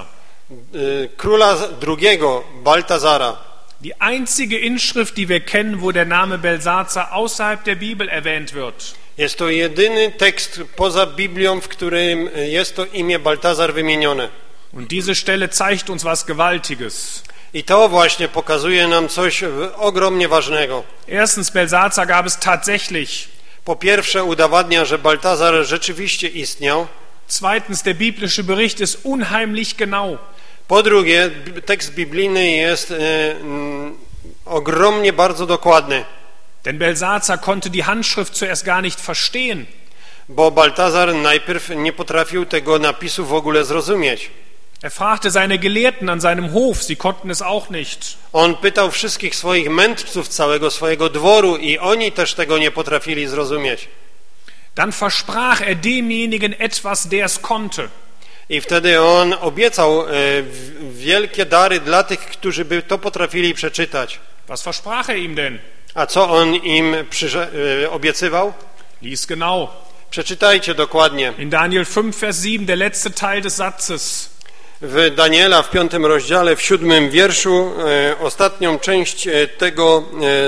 y, króla drugiego, Baltazara. Die einzige Inschrift, die wir kennen, wo der Name Belsazar außerhalb der Bibel erwähnt wird. Jest to jedyny tekst poza Biblią, w którym jest to imię Baltazar wymienione. Und diese Stelle zeigt uns was Gewaltiges. I to właśnie pokazuje nam coś ogromnie ważnego. Erstens, Belsazar gab es tatsächlich. Po pierwsze udowadnia, że Baltazar rzeczywiście istniał. Zweitens, der biblische Bericht ist unheimlich genau. Po drugie, tekst biblijny jest e, mm, ogromnie bardzo dokładny, Denn Belsazar konnte die Handschrift zuerst gar nicht verstehen. bo Baltazar najpierw nie potrafił tego napisu w ogóle zrozumieć. Er fragte seine Gelehrten an seinem Hof, sie konnten es auch nicht. On pytał wszystkich swoich mędrców całego swojego dworu i oni też tego nie potrafili zrozumieć. Dann versprach er demjenigen etwas, der es konnte. I wtedy on obiecał e, wielkie dary dla tych, którzy by to potrafili przeczytać. Was versprach er ihm denn? A co on im przyże- e, obiecywał? Lies genau. Przeczytajcie dokładnie. In Daniel fünf, Vers sieben, der letzte Teil des Satzes. W Daniela w piątym rozdziale, w siódmym wierszu, e, ostatnią część e, tego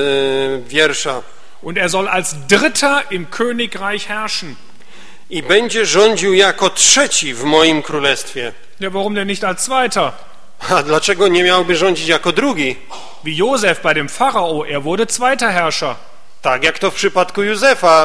e, wiersza. Und er soll als Dritter im Königreich herrschen. I będzie rządził jako trzeci w moim królestwie. Ja, warum denn nicht als Zweiter? A dlaczego nie miałby rządzić jako drugi? Wie Josef bei dem Pharao, er wurde zweiter Herrscher. Tak jak to w przypadku Józefa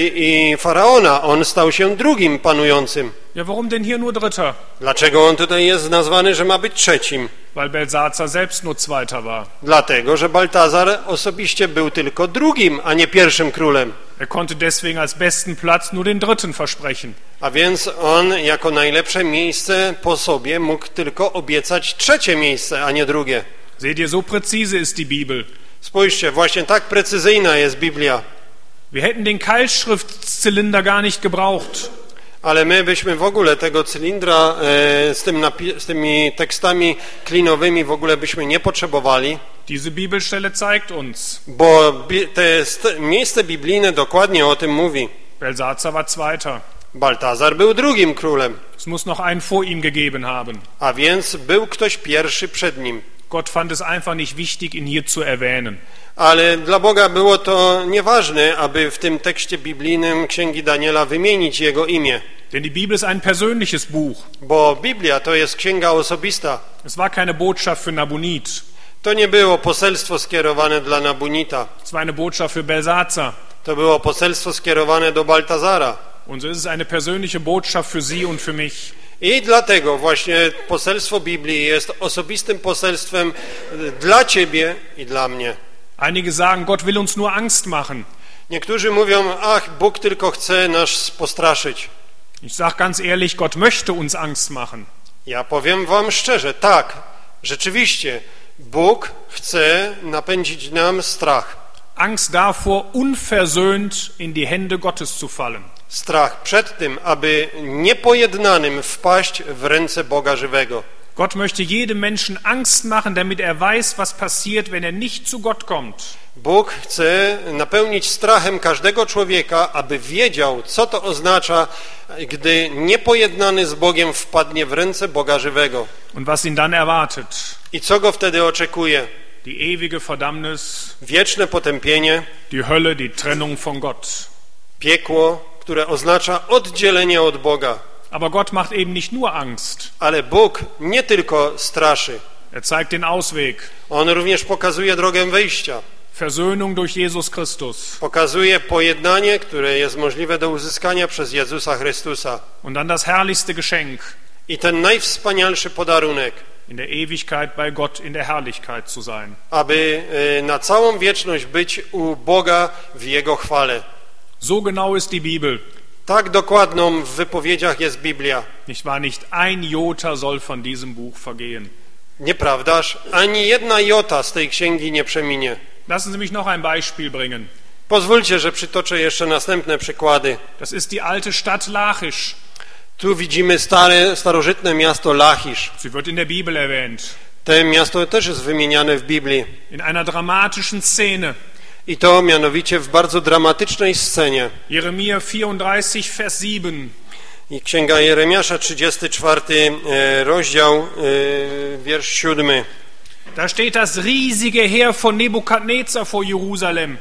i Faraona, on stał się drugim panującym. Ja, warum denn hier nur Dritter? Dlaczego on tutaj jest nazwany, że ma być trzecim? Weil Belsazar selbst nur Zweiter war. Dlatego, że Baltazar osobiście był tylko drugim, a nie pierwszym królem. Er konnte deswegen als besten Platz nur den Dritten versprechen. A więc on jako najlepsze miejsce po sobie mógł tylko obiecać trzecie miejsce, a nie drugie. Seht ihr, so präzise ist die Bibel. Spójrzcie, właśnie tak precyzyjna jest Biblia. Wir hätten den Keilschriftzylinder gar nicht gebraucht. Ale my byśmy w ogóle tego cylindra e, z, tym napi- z tymi tekstami klinowymi w ogóle byśmy nie potrzebowali, Diese Bibelstelle zeigt uns, bo bi- te st- miejsce biblijne dokładnie o tym mówi. Belsazar war Zweiter. Baltazar był drugim królem, Es muss noch einen vor ihm gegeben haben. a więc był ktoś pierwszy przed nim. Gott fand es einfach nicht wichtig, ihn hier zu erwähnen. Ale dla Boga było to nieważne, aby w tym tekście biblijnym Księgi Daniela wymienić jego imię, Denn die Bibel ist ein persönliches Buch. bo Biblia to jest księga osobista. Es war keine Botschaft für Nabonid. To nie było poselstwo skierowane dla Nabunita, Es war eine Botschaft für Belsazar. to było poselstwo skierowane do Baltazara. Und so ist es eine persönliche Botschaft für Sie und für mich. I dlatego właśnie poselstwo Biblii jest osobistym poselstwem dla ciebie i dla mnie. Einige sagen, Gott will uns nur Angst machen. Niektórzy mówią, ach, Bóg tylko chce nas postraszyć. Ich sage ganz ehrlich, Gott möchte uns Angst machen. Ja powiem wam szczerze, tak, rzeczywiście, Bóg chce napędzić nam strach. Angst davor, unversöhnt in die Hände Gottes zu fallen. Strach przed tym, aby niepojednanym wpaść w ręce Boga żywego. Gott möchte jedem Menschen Angst machen, damit er weiß, was passiert, wenn er nicht zu Gott kommt. Bóg chce napełnić strachem każdego człowieka, aby wiedział, co to oznacza, gdy niepojednany z Bogiem wpadnie w ręce Boga żywego. Und was ihn dann erwartet. I co go wtedy oczekuje? Die ewige Verdammnis, Wieczne potępienie, die Hölle, die Trennung von Gott. piekło, które oznacza oddzielenie od Boga. Aber Gott macht eben nicht nur Angst. Ale Bóg nie tylko straszy, Er zeigt den Ausweg. On również pokazuje drogę wyjścia. Versöhnung durch Jesus Christus. Pokazuje pojednanie, które jest możliwe do uzyskania przez Jezusa Chrystusa. Und dann das herrlichste Geschenk, I ten najwspanialszy podarunek, in der Ewigkeit bei Gott in der Herrlichkeit zu sein. aby e, na całą wieczność być u Boga w Jego chwale. So genau ist die Bibel. Tak dokładną w wypowiedziach jest Biblia. Nicht wahr? Nicht ein Jota soll von diesem Buch vergehen. Nieprawdaż? Ani jedna jota z tej księgi nie przeminie. Lassen Sie mich noch ein Beispiel bringen. Pozwólcie, że przytoczę jeszcze następne przykłady. Das ist die alte Stadt Lachisch. Tu widzimy stare, starożytne miasto Lachisz. Sie wird in der Bibel erwähnt. To miasto też jest wymieniane w Biblii. In einer dramatischen Szene. I to mianowicie w bardzo dramatycznej scenie. Jeremia vierunddreißig, Vers sieben. I Księga Jeremiasza, trzydziesty czwarty e, rozdział, e, wiersz siódmy. Da steht das riesige Heer von Nebukadnezar vor Jerusalem.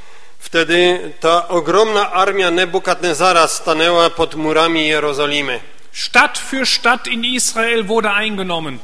Wtedy ta ogromna armia Nebukadnezara stanęła pod murami Jerozolimy. Stadt für Stadt in Israel wurde eingenommen.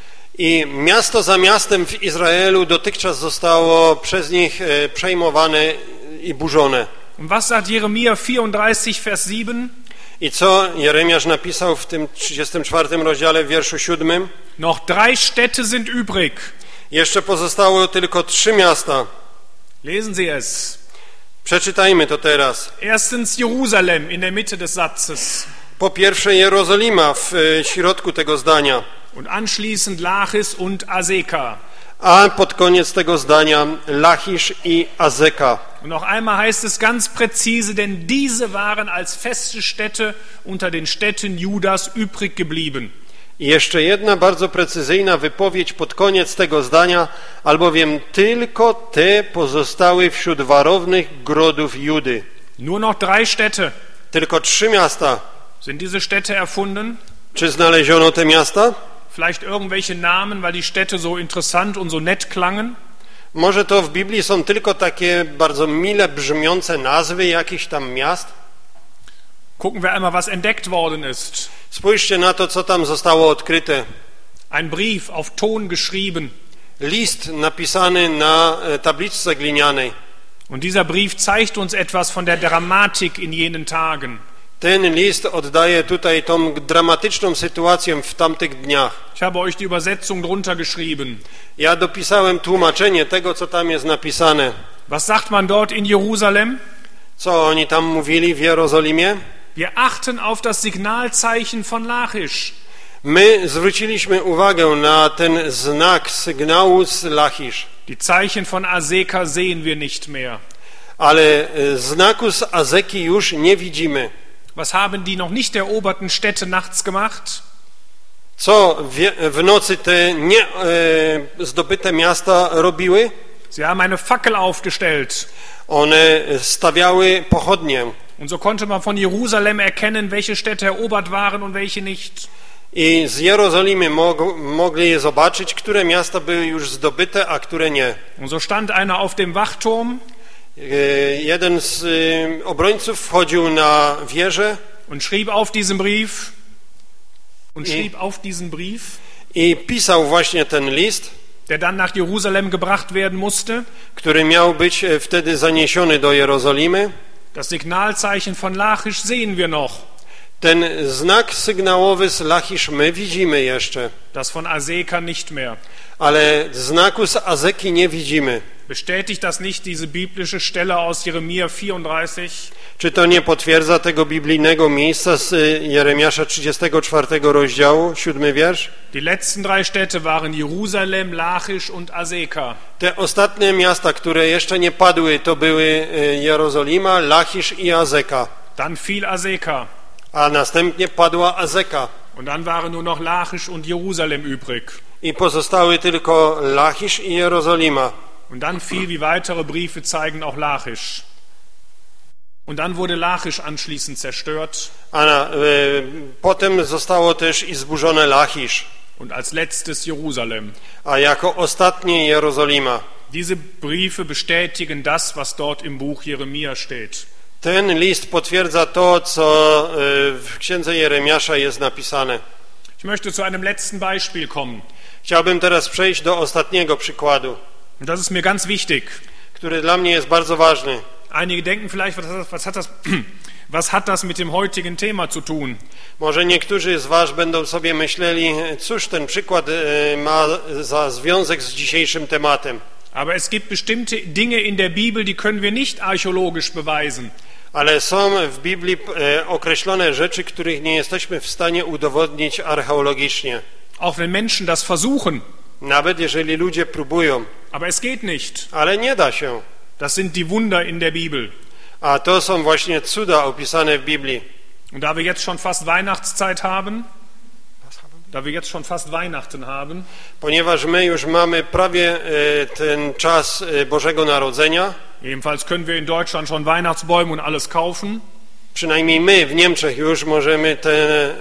I miasto za miastem w Izraelu dotychczas zostało przez nich e, przejmowane i burzone. Und was sagt Jeremia vierunddreißig, Vers sieben? I co Jeremiasz napisał w tym trzydziestym czwartym rozdziale w wierszu siódmym? Noch drei Städte sind übrig. Jeszcze pozostało tylko trzy miasta. Lesen Sie es. Przeczytajmy to teraz. Erstens Jerusalem in der Mitte des Satzes. Po pierwsze Jerozolima w e, środku tego zdania, Und anschließend Lachis und Azeka. a pod koniec tego zdania Lachisz i Azeka. Und noch einmal heißt es ganz präzise, denn diese waren als feste Städte unter den Städten Judas übrig geblieben. I jeszcze jedna bardzo precyzyjna wypowiedź pod koniec tego zdania, albowiem tylko te pozostały wśród warownych grodów Judy. Nur noch drei Städte. Tylko trzy miasta. Sind diese Städte erfunden? Czy znaleziono te miasta? Vielleicht irgendwelche Namen, weil die Städte so interessant und so nett klangen? Może to w Biblii są tylko takie bardzo mile brzmiące nazwy jakichś tam miast? Gucken wir einmal, was entdeckt worden ist. Spójrzcie na to, co tam zostało odkryte. Ein Brief auf Ton geschrieben. List napisany na tabliczce glinianej. Und dieser Brief zeigt uns etwas von der Dramatik in jenen Tagen. Ten list oddaje tutaj tą dramatyczną sytuację w tamtych dniach. Ich habe euch die Übersetzung drunter geschrieben. Ja dopisałem tłumaczenie tego, co tam jest napisane. Was sagt man dort in Jerusalem? Co oni tam mówili w Jerozolimie? Wir achten auf das Signalzeichen von Lachish. My zwróciliśmy uwagę na ten znak sygnału z Lachisz. Die Zeichen von Azeka sehen wir nicht mehr. Ale znaku z Azeki już nie widzimy. Was haben die noch nicht eroberten Städte nachts gemacht? Co w, w nocy te nie e, zdobyte miasta robiły? Sie haben eine Fackel aufgestellt. One stawiały pochodnie. Und so konnte man von Jerusalem erkennen, welche Städte erobert waren und welche nicht. I z Jerozolimy mog, mogli zobaczyć, które miasta były już zdobyte, a które nie. Und so stand einer auf dem Wachturm. Jeden z obrońców wchodził na wieżę und schrieb auf diesen Brief und I, schrieb auf diesen Brief i pisał właśnie ten list, der dann nach Jerusalem gebracht werden musste, który miał być wtedy zaniesiony do Jerozolimy. Das Signalzeichen von Lachish sehen wir noch. Ten znak sygnałowy z Lachisz my widzimy jeszcze. Das von Azeka nicht mehr. Ale znaku z Azeki nie widzimy. Bestätigt das nicht diese biblische Stelle aus Jeremia vierunddreißig? Czy to nie potwierdza tego biblijnego miejsca z Jeremiasza trzydziestego czwartego rozdziału, siódmy wiersz? Die letzten drei Städte waren Jerusalem, Lachish und Azeka. Te ostatnie miasta, które jeszcze nie padły, to były Jerozolima, Lachisz i Azeka. Dann fiel Azeka. A następnie padła Azeka. Und dann waren nur noch Lachish und Jerusalem übrig. I pozostały tylko Lachisz i Jerozolima. Und dann fiel, wie weitere Briefe zeigen, auch Lachish. Und dann wurde Lachish anschließend zerstört. A na, y, potem zostało też i zburzone Lachisz. Und als letztes Jerusalem. A jako ostatnie Jerozolima. Diese Briefe bestätigen das, was dort im Buch Jeremia steht. Ten list potwierdza to, co y, w księdze Jeremiasza jest napisane. Ich möchte zu einem letzten Beispiel kommen. Chciałbym teraz przejść do ostatniego przykładu. Und das ist mir ganz wichtig. Który dla mnie jest bardzo ważny. Einige denken vielleicht, was hat, was hat das, was hat das mit dem heutigen Thema zu tun? Może niektórzy z was będą sobie myśleli, cóż ten przykład ma za związek z dzisiejszym tematem. Aber es gibt bestimmte Dinge in der Bibel, die können wir nicht archäologisch beweisen. Ale są w Biblii określone rzeczy, których nie jesteśmy w stanie udowodnić archeologicznie. Auch wenn Menschen das versuchen. Nawet jeżeli ludzie próbują. Aber es geht nicht. Ale nie da się. Das sind die Wunder in der Bibel. A to są właśnie cuda opisane w Biblii. Und da wir jetzt schon fast Weihnachtszeit haben, da wir jetzt schon fast Weihnachten haben, ponieważ my już mamy prawie ten czas Bożego Narodzenia. Jedenfalls können wir in Deutschland schon Weihnachtsbäume und alles kaufen. Przynajmniej my w Niemczech już możemy te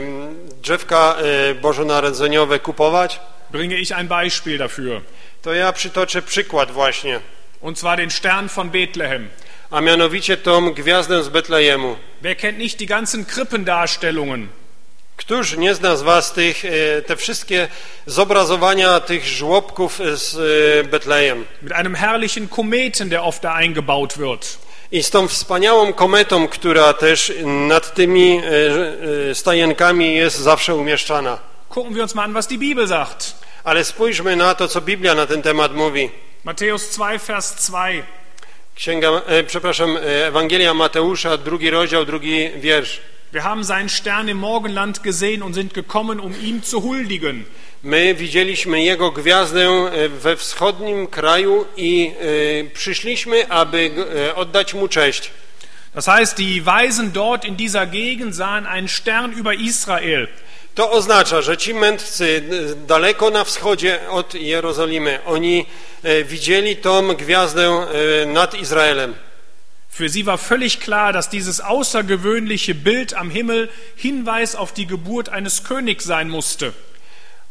drzewka bożonarodzeniowe kupować. Bringe ich ein Beispiel dafür. To ja przytoczę przykład właśnie. Und zwar den Stern von Bethlehem. A mianowicie tą gwiazdę z Betlejemu. Wer kennt nicht die ganzen Krippendarstellungen? Któż nie zna z was tych, te wszystkie zobrazowania tych żłobków z Betlejem? Mit einem herrlichen Kometen, der oft da eingebaut wird. I z tą wspaniałą kometą, która też nad tymi stajenkami jest zawsze umieszczana. Gucken wir uns mal an, was die Bibel sagt. Ale spójrzmy na to, co Biblia na ten temat mówi. Matthäus zwei, Vers zwei. Księga, e, przepraszam, Ewangelia Mateusza, drugi rozdział, drugi wiersz. Wir haben seinen Stern im Morgenland gesehen und sind gekommen, um ihm zu huldigen. My widzieliśmy jego gwiazdę we wschodnim kraju i e, przyszliśmy, aby e, oddać mu cześć. Das heißt, die Weisen dort in dieser Gegend sahen einen Stern über Israel. To oznacza, że ci mędrcy daleko na wschodzie od Jerozolimy, oni e, widzieli tą gwiazdę e, nad Izraelem. Für sie war völlig klar, dass dieses außergewöhnliche Bild am Himmel Hinweis auf die Geburt eines Königs sein musste.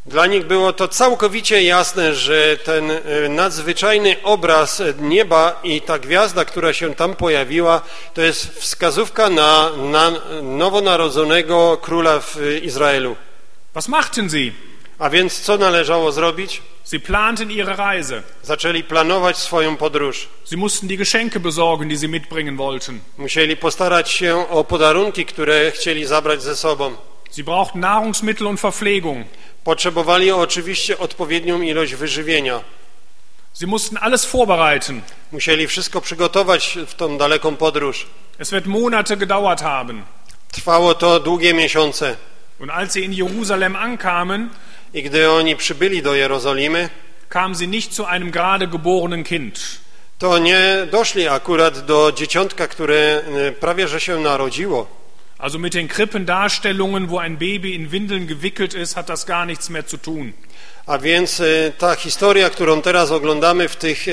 Dla nich było to całkowicie jasne, że ten nadzwyczajny obraz nieba i ta gwiazda, która się tam pojawiła, to jest wskazówka na, na nowonarodzonego króla w Izraelu. Was machten sie? A więc co należało zrobić? Sie planten ihre Reise. Zaczęli planować swoją podróż. Sie mussten die Geschenke besorgen, die sie mitbringen wollten. Musieli postarać się o podarunki, które chcieli zabrać ze sobą. Sie brauchten Nahrungsmittel und Verpflegung. Potrzebowali oczywiście odpowiednią ilość wyżywienia. Sie mussten alles vorbereiten. Musieli wszystko przygotować w tą daleką podróż. Es wird Monate gedauert haben. Trwało to długie miesiące. Und als sie in Jerusalem ankamen, I gdy oni przybyli do Jerozolimy, kamen sie nicht zu einem gerade geborenen Kind. to nie doszli akurat do dzieciątka, które prawie że się narodziło. Also mit den Krippendarstellungen, wo ein Baby in Windeln gewickelt ist, hat das gar nichts mehr zu tun. A więc ta historia, którą teraz oglądamy w tych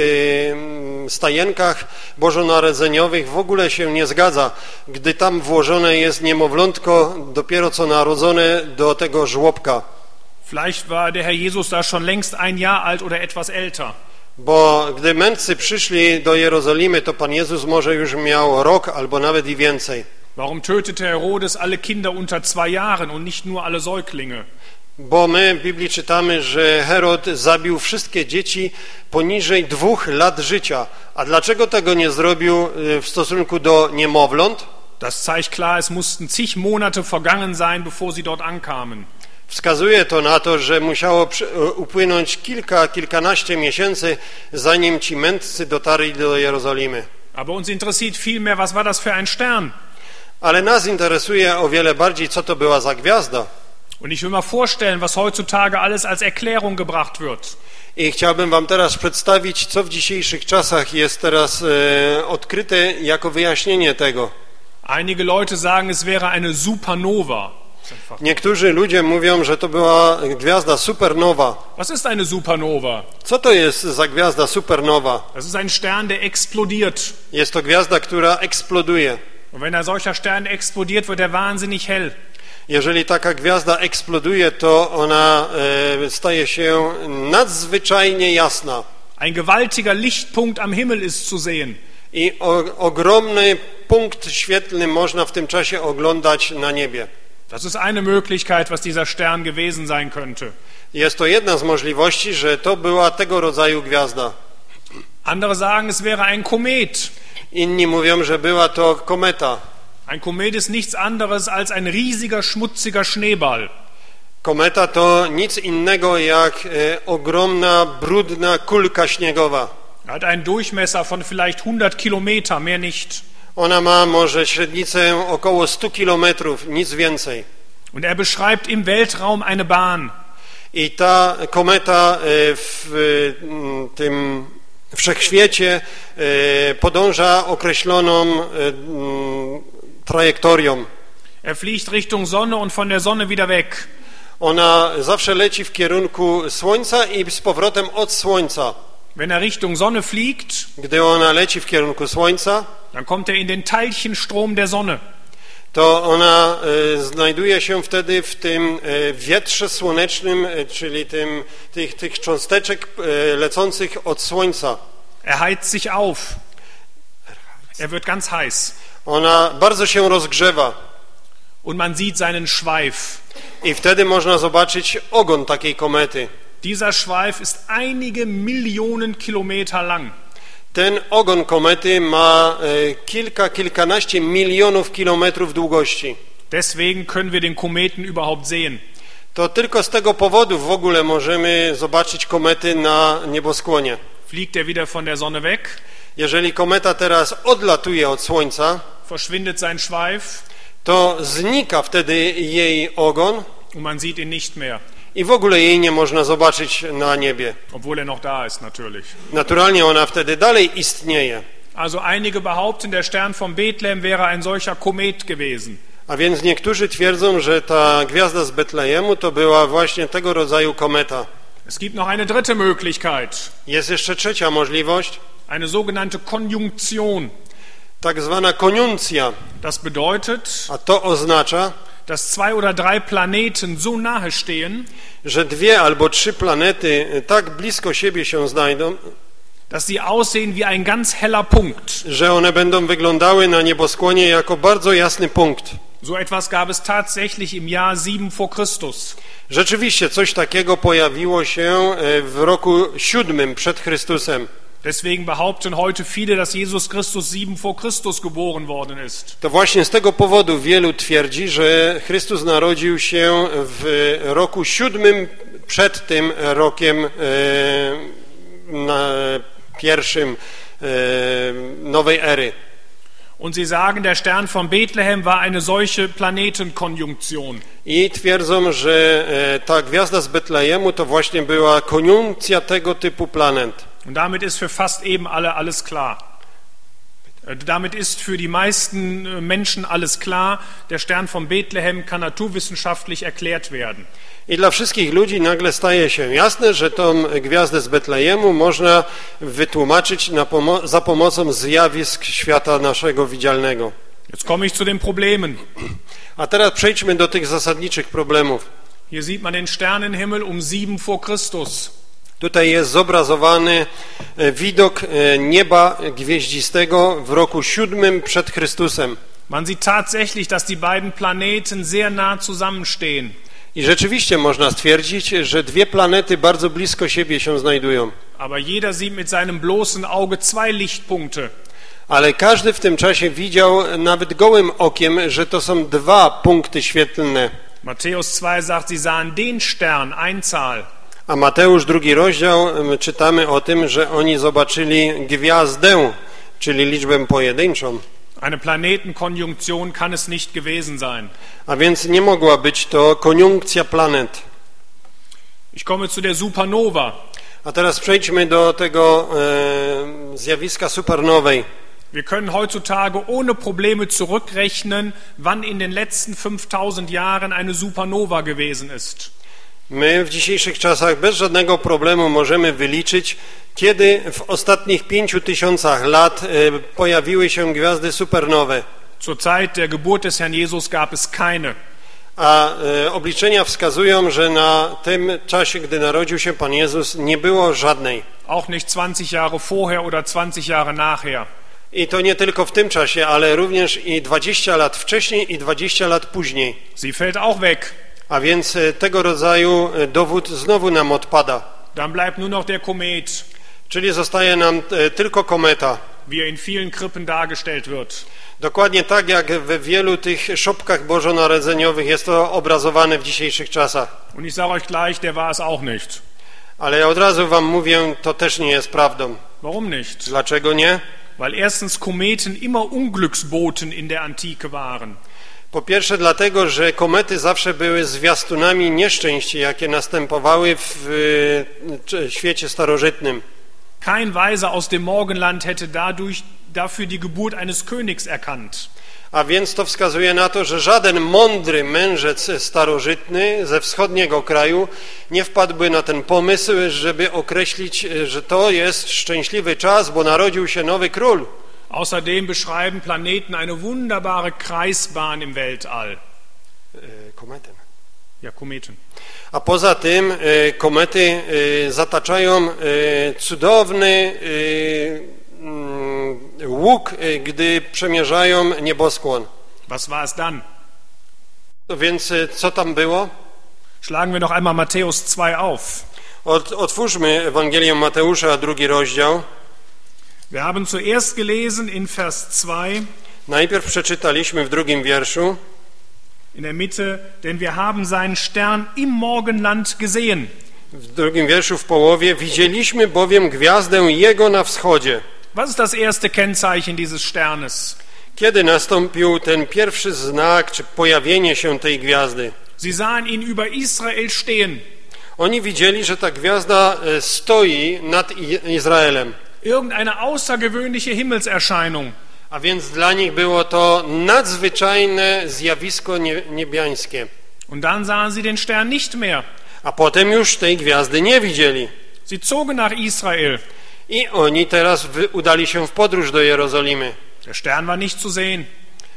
stajenkach bożonarodzeniowych, w ogóle się nie zgadza, gdy tam włożone jest niemowlątko dopiero co narodzone do tego żłobka. Vielleicht war der Herr Jesus da schon längst ein Jahr alt oder etwas älter. Bo gdy mędrcy przyszli do Jerozolimy, to Pan Jezus może już miał rok albo nawet i więcej. Warum tötete Herodes alle Kinder unter zwei Jahren und nicht nur alle Säuglinge? Bo my w Biblii czytamy, że Herod zabił wszystkie dzieci poniżej dwóch lat życia. A dlaczego tego nie zrobił w stosunku do niemowląt? Das zeigt klar, es mussten zig Monate vergangen sein, bevor sie dort ankamen. Wskazuje to na to, że musiało upłynąć kilka, kilkanaście miesięcy, zanim ci mędrcy dotarli do Jerozolimy. Aber uns interessiert vielmehr, was war das für ein Stern? Ale nas interesuje o wiele bardziej, co to była za gwiazda. Und ich will mal vorstellen, was heutzutage alles als Erklärung gebracht wird. I chciałbym wam teraz przedstawić, co w dzisiejszych czasach jest teraz e, odkryte jako wyjaśnienie tego. Einige Leute sagen, es wäre eine Supernova. Niektórzy ludzie mówią, że to była gwiazda supernowa. Was ist eine Supernova? Co to jest za gwiazda supernowa? Das ist ein Stern, der explodiert. Jest to gwiazda, która eksploduje. Und wenn ein solcher Stern explodiert, wird er wahnsinnig hell. Jeżeli taka gwiazda eksploduje, to ona e, staje się nadzwyczajnie jasna. Ein gewaltiger Lichtpunkt am Himmel ist zu sehen. I o, ogromny punkt świetlny można w tym czasie oglądać na niebie. Das ist eine Möglichkeit, was dieser Stern gewesen sein könnte. Jest to jedna z możliwości, że to była tego rodzaju gwiazda. Andere sagen, es wäre ein Komet. Inni mówią, że była to kometa. Ein Komet ist nichts anderes als ein riesiger, schmutziger Schneeball. Kometa to nic innego jak e, ogromna, brudna kulka śniegowa. Er hat einen Durchmesser von vielleicht hundert Kilometer, mehr nicht. Ona ma może średnicę około stu kilometrów, nic więcej. Und er beschreibt im Weltraum eine Bahn. I ta kometa w tym wszechświecie podąża określoną trajektorią. Er fliegt Richtung Sonne und von der Sonne wieder weg. Ona zawsze leci w kierunku Słońca i z powrotem od Słońca. Wenn er Richtung Sonne fliegt, Gdy ona leci w kierunku Słońca, dann kommt er in den Teilchenstrom der Sonne. to ona e, znajduje się wtedy w tym e, wietrze słonecznym, e, czyli tym, tych, tych cząsteczek e, lecących od Słońca. Er heizt sich auf. Er wird ganz heiß. Ona bardzo się rozgrzewa Und man sieht seinen Schweif. i wtedy można zobaczyć ogon takiej komety. Dieser Schweif ist einige Millionen Kilometer lang. Ten ogon komety ma e, kilka, kilkanaście milionów kilometrów długości. Deswegen können wir den Kometen überhaupt sehen. To tylko z tego powodu w ogóle możemy zobaczyć komety na nieboskłonie. Fliegt er wieder von der Sonne weg, Jeżeli kometa teraz odlatuje od Słońca, verschwindet sein Schweif to znika wtedy jej ogon und man sieht ihn nicht mehr, i w ogóle jej nie można zobaczyć na niebie. obwohl er noch da ist natürlich. Naturalnie ona wtedy dalej istnieje. Also einige behaupten, der Stern von Bethlehem wäre ein solcher Komet gewesen. A więc niektórzy twierdzą, że ta gwiazda z Betlejemu to była właśnie tego rodzaju kometa. Es gibt noch eine dritte Möglichkeit, Jest jeszcze trzecia możliwość, eine sogenannte Konjunktion. tak zwana koniuncja, Das bedeutet, a to oznacza, dass zwei oder drei Planeten so nahe stehen, że dwie albo trzy planety tak blisko siebie się znajdą, dass sie aussehen wie ein ganz heller Punkt. że one będą wyglądały na nieboskłonie jako bardzo jasny punkt. So etwas gab es tatsächlich im Jahr sieben vor Christus. Rzeczywiście coś takiego pojawiło się w roku siódmym przed Chrystusem. Deswegen behaupten heute viele, dass Jesus Christus sieben vor Christus geboren worden ist. To właśnie z tego powodu wielu twierdzi, że Chrystus narodził się w roku siódmym przed tym rokiem e, na, pierwszym e, nowej ery. Und sie sagen, der Stern von Bethlehem war eine solche Planetenkonjunktion. I twierdzą, że e, ta gwiazda z Betlejemu to właśnie była koniunkcja tego typu planet. Und damit ist für fast eben alle alles klar. Damit ist für die meisten Menschen alles klar. Der Stern von Bethlehem kann naturwissenschaftlich erklärt werden. I dla wszystkich ludzi nagle staje się jasne, że tą gwiazdę z Betlejemu można wytłumaczyć na pomo- za pomocą zjawisk świata naszego widzialnego. Jetzt komme ich zu den Problemen. A teraz przejdźmy do tych zasadniczych problemów. Hier sieht man den Sternenhimmel um sieben vor Christus. Tutaj jest zobrazowany widok nieba gwieździstego w roku siódmym przed Chrystusem. Man sieht tatsächlich, dass die beiden Planeten sehr nah zusammenstehen. I rzeczywiście można stwierdzić, że dwie planety bardzo blisko siebie się znajdują. Aber jeder sieht mit seinem bloßen Auge zwei Lichtpunkte. Ale każdy w tym czasie widział nawet gołym okiem, że to są dwa punkty świetlne. Matthäus zwei sagt, sie sahen den Stern, Einzahl. A Mateusz drugi rozdział czytamy o tym, że oni zobaczyli gwiazdę, czyli liczbę pojedynczą. Eine Planetenkonjunktion kann es nicht gewesen sein. A więc nie mogła być to koniunkcja planet. Ich komme zu der Supernowa. A teraz przejdźmy do tego e, zjawiska supernowej. Wir können heutzutage ohne Probleme zurückrechnen, wann in den letzten fünftausend Jahren eine Supernova gewesen ist. My w dzisiejszych czasach bez żadnego problemu możemy wyliczyć, kiedy w ostatnich pięciu tysiącach lat e, pojawiły się gwiazdy supernowe. Zur Zeit der Geburt des Herrn Jesus gab es keine. A e, obliczenia wskazują, że na tym czasie, gdy narodził się Pan Jezus, nie było żadnej. Auch nicht zwanzig Jahre vorher oder zwanzig Jahre nachher. I to nie tylko w tym czasie, ale również i dwadzieścia lat wcześniej i dwadzieścia lat później. Sie fällt auch weg. A więc tego rodzaju dowód znowu nam odpada. Dann bleibt nur noch der Komet, Czyli zostaje nam tylko kometa. wie er in vielen Krippen dargestellt wird. Dokładnie tak jak we wielu tych szopkach bożonarodzeniowych jest to obrazowane w dzisiejszych czasach. Und ich sage euch gleich, der war es auch nicht. Ale ja od razu wam mówię, to też nie jest prawdą. Warum nicht? Dlaczego nie? Weil erstens Kometen immer Unglücksboten in der Antike waren. Po pierwsze dlatego, że komety zawsze były zwiastunami nieszczęść, jakie następowały w e, świecie starożytnym. Kein Weiser aus dem Morgenland hätte dadurch dafür die Geburt eines Königs erkannt. A więc to wskazuje na to, że żaden mądry mędrzec starożytny ze wschodniego kraju nie wpadłby na ten pomysł, żeby określić, że to jest szczęśliwy czas, bo narodził się nowy król. Außerdem beschreiben Planeten eine wunderbare Kreisbahn im Weltall. Kometen. Ja, Kometen. A poza tym komety zataczają cudowny łuk, gdy przemierzają nieboskłon. Was war es dann? No więc co tam było? Schlagen wir noch einmal Matthäus zwei auf. Ot, otwórzmy Ewangelię Mateusza, drugi rozdział. Wir haben zuerst gelesen in Vers zwei. Najpierw przeczytaliśmy w drugim wierszu. In der Mitte, denn wir haben seinen Stern im Morgenland gesehen. W drugim wierszu w połowie. Widzieliśmy bowiem gwiazdę Jego na wschodzie. Was ist das erste Kennzeichen dieses Sternes? Kiedy nastąpił ten pierwszy znak, czy pojawienie się tej gwiazdy? Sie sahen ihn über Israel stehen. Oni widzieli, że ta gwiazda stoi nad Izraelem. Irgendeine außergewöhnliche Himmelserscheinung. A więc dla nich było to nadzwyczajne zjawisko niebiańskie. Und dann sahen sie den Stern nicht mehr. A potem już tej gwiazdy nie widzieli. Sie zogen nach Israel. I oni teraz udali się w podróż do Jerozolimy. Der Stern war nicht zu sehen.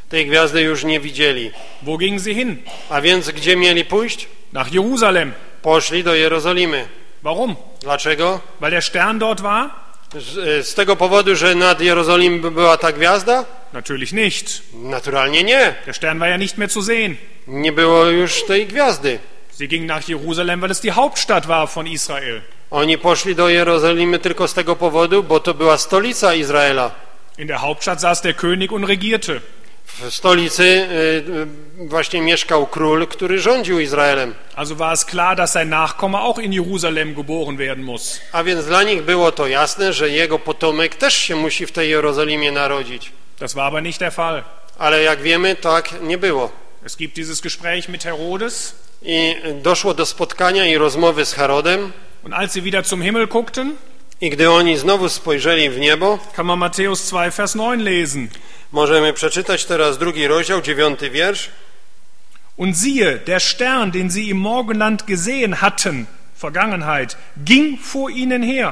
Tej gwiazdy już nie widzieli. Wo gingen sie hin? A więc gdzie mieli pójść? Nach Jerusalem. Poszli do Jerozolimy. Warum? Dlaczego? Weil der Stern dort war? Z, z tego powodu, że nad Jerozolimą była ta gwiazda? Natürlich nicht. Naturalnie nie. Der Stern war ja nicht mehr zu sehen. Nie było już tej gwiazdy. Sie gingen nach Jerusalem, weil es die Hauptstadt war von Israel. Oni poszli do Jerozolimy tylko z tego powodu, bo to była stolica Izraela. In der Hauptstadt saß der König und regierte. W stolicy y, właśnie mieszkał król, który rządził Izraelem. Also war es klar, dass sein Nachkomme auch in Jerusalem geboren werden muss. A więc dla nich było to jasne, że jego potomek też się musi w tej Jerozolimie narodzić. Das war aber nicht der Fall. Ale jak wiemy, tak nie było. Es gibt dieses Gespräch mit Herodes. I doszło do spotkania i rozmowy z Herodem. Und als sie wieder zum Himmel guckten, I gdy oni znowu spojrzeli w niebo, kann man Matthäus zwei, Vers neun lesen. możemy przeczytać teraz drugi rozdział, dziewiąty wiersz. Und siehe, der Stern, den sie im Morgenland gesehen hatten, Vergangenheit, ging vor ihnen her.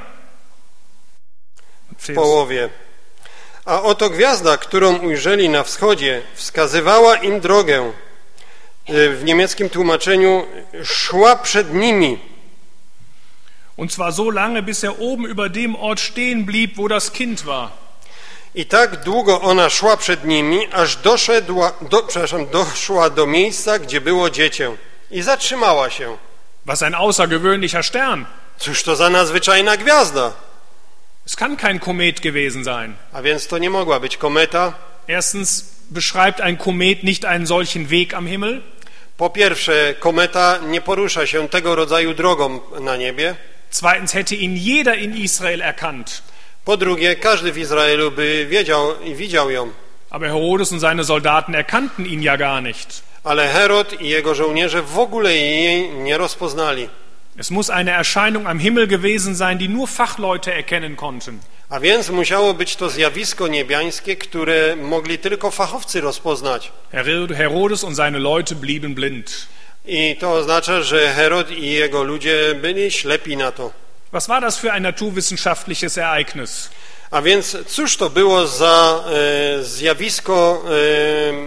W połowie. A oto gwiazda, którą ujrzeli na wschodzie, wskazywała im drogę. W niemieckim tłumaczeniu szła przed nimi. Und zwar so lange, bis er oben über dem Ort stehen blieb, wo das Kind war. I tak długo ona szła przed nimi, aż doszedła, do, przepraszam, doszła do miejsca, gdzie było dziecię. I zatrzymała się. Was ein außergewöhnlicher Stern. Cóż to za nadzwyczajna gwiazda? Es kann kein Komet gewesen sein. A więc to nie mogła być kometa. Erstens beschreibt ein Komet nicht einen solchen Weg am Himmel. Po pierwsze, kometa nie porusza się tego rodzaju drogą na niebie. Zweitens hätte ihn jeder in Israel erkannt. Po drugie, każdy w Izraelu by wiedział i widział ją. Aber Herodes und seine Soldaten erkannten ihn ja gar nicht. Ale Herod i jego żołnierze w ogóle jej nie rozpoznali. Es muss eine Erscheinung am Himmel gewesen sein, die nur Fachleute erkennen konnten. A więc musiało być to zjawisko niebiańskie, które mogli tylko fachowcy rozpoznać. Herodes und seine Leute blieben blind. I to oznacza, że Herod i jego ludzie byli ślepi na to. Was war das für ein naturwissenschaftliches Ereignis? A więc cóż to było za e, zjawisko e,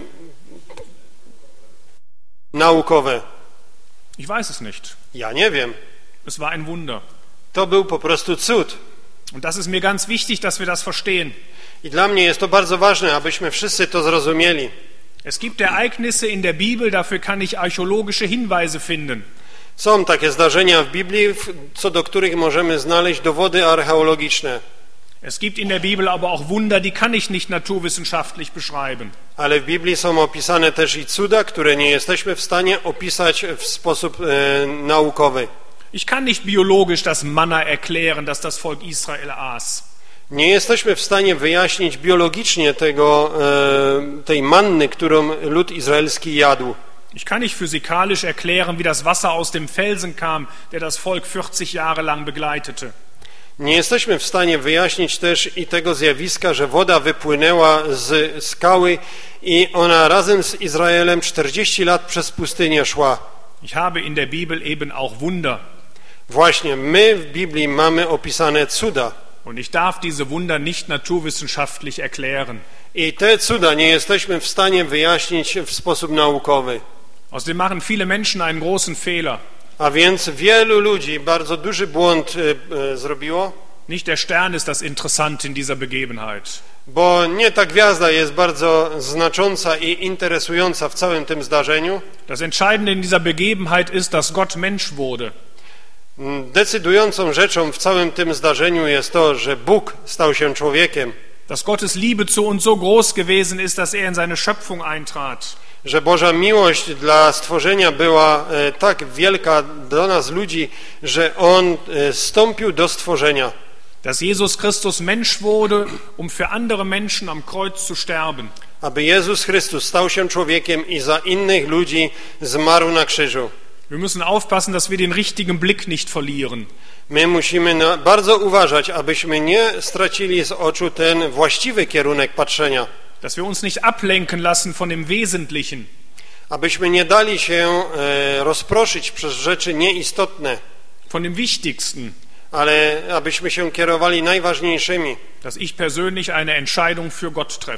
naukowe? Ich weiß es nicht. Ja nie wiem. Es war ein Wunder. To był po prostu cud. Und das ist mir ganz wichtig, dass wir das verstehen. I dla mnie jest to bardzo ważne, abyśmy wszyscy to zrozumieli. Es gibt Ereignisse in der Bibel, dafür kann ich archäologische Hinweise finden. Są takie zdarzenia w Biblii, co do których możemy znaleźć dowody archeologiczne. Es gibt in der Bibel aber auch Wunder, die kann ich nicht naturwissenschaftlich beschreiben. Ale w Biblii są opisane też i cuda, które nie jesteśmy w stanie opisać w sposób e, naukowy. Ich kann nicht biologisch das Manna erklären, das das Volk Israel aß. Nie jesteśmy w stanie wyjaśnić biologicznie tego, e, tej manny, którą lud izraelski jadł. Ich kann nicht physikalisch erklären, wie das Wasser aus dem Felsen kam, der das Volk vierzig Jahre lang begleitete. Nie jesteśmy w stanie wyjaśnić też i tego zjawiska, że woda wypłynęła z skały i ona razem z Izraelem czterdzieści lat przez pustynię szła. Ich habe in der Bibel eben auch Wunder. Właśnie my w Biblii mamy opisane cuda. Und ich darf diese Wunder nicht naturwissenschaftlich erklären. I te cuda nie jesteśmy w stanie wyjaśnić w sposób naukowy. Außerdem machen viele Menschen einen großen Fehler. A więc wielu ludzi bardzo duży błąd y, y, zrobiło. Nicht der Stern ist das Interessante in dieser Begebenheit. Bo nie ta gwiazda jest bardzo znacząca i interesująca w całym tym zdarzeniu. Das Entscheidende in dieser Begebenheit ist, dass Gott Mensch wurde. Decydującą rzeczą w całym tym zdarzeniu jest to, że Bóg stał się człowiekiem. Dass Gottes Liebe zu uns so groß gewesen ist, dass er in seine Schöpfung eintrat. Że Boża miłość dla stworzenia była e, tak wielka do nas ludzi, że On e, stąpił do stworzenia. Dass Jesus Christus Mensch wurde, um für andere Menschen am Kreuz zu sterben. Aby Jezus Chrystus stał się człowiekiem i za innych ludzi zmarł na krzyżu. Wir müssen aufpassen, dass wir den richtigen Blick nicht verlieren. My musimy na, bardzo uważać, abyśmy nie stracili z oczu ten właściwy kierunek patrzenia. Dass wir uns nicht ablenken lassen von dem Wesentlichen. Abyśmy nie dali się e, rozproszyć przez rzeczy nieistotne. Von dem Wichtigsten. Ale abyśmy się kierowali najważniejszymi. Dass ich persönlich eine Entscheidung für Gott treffe.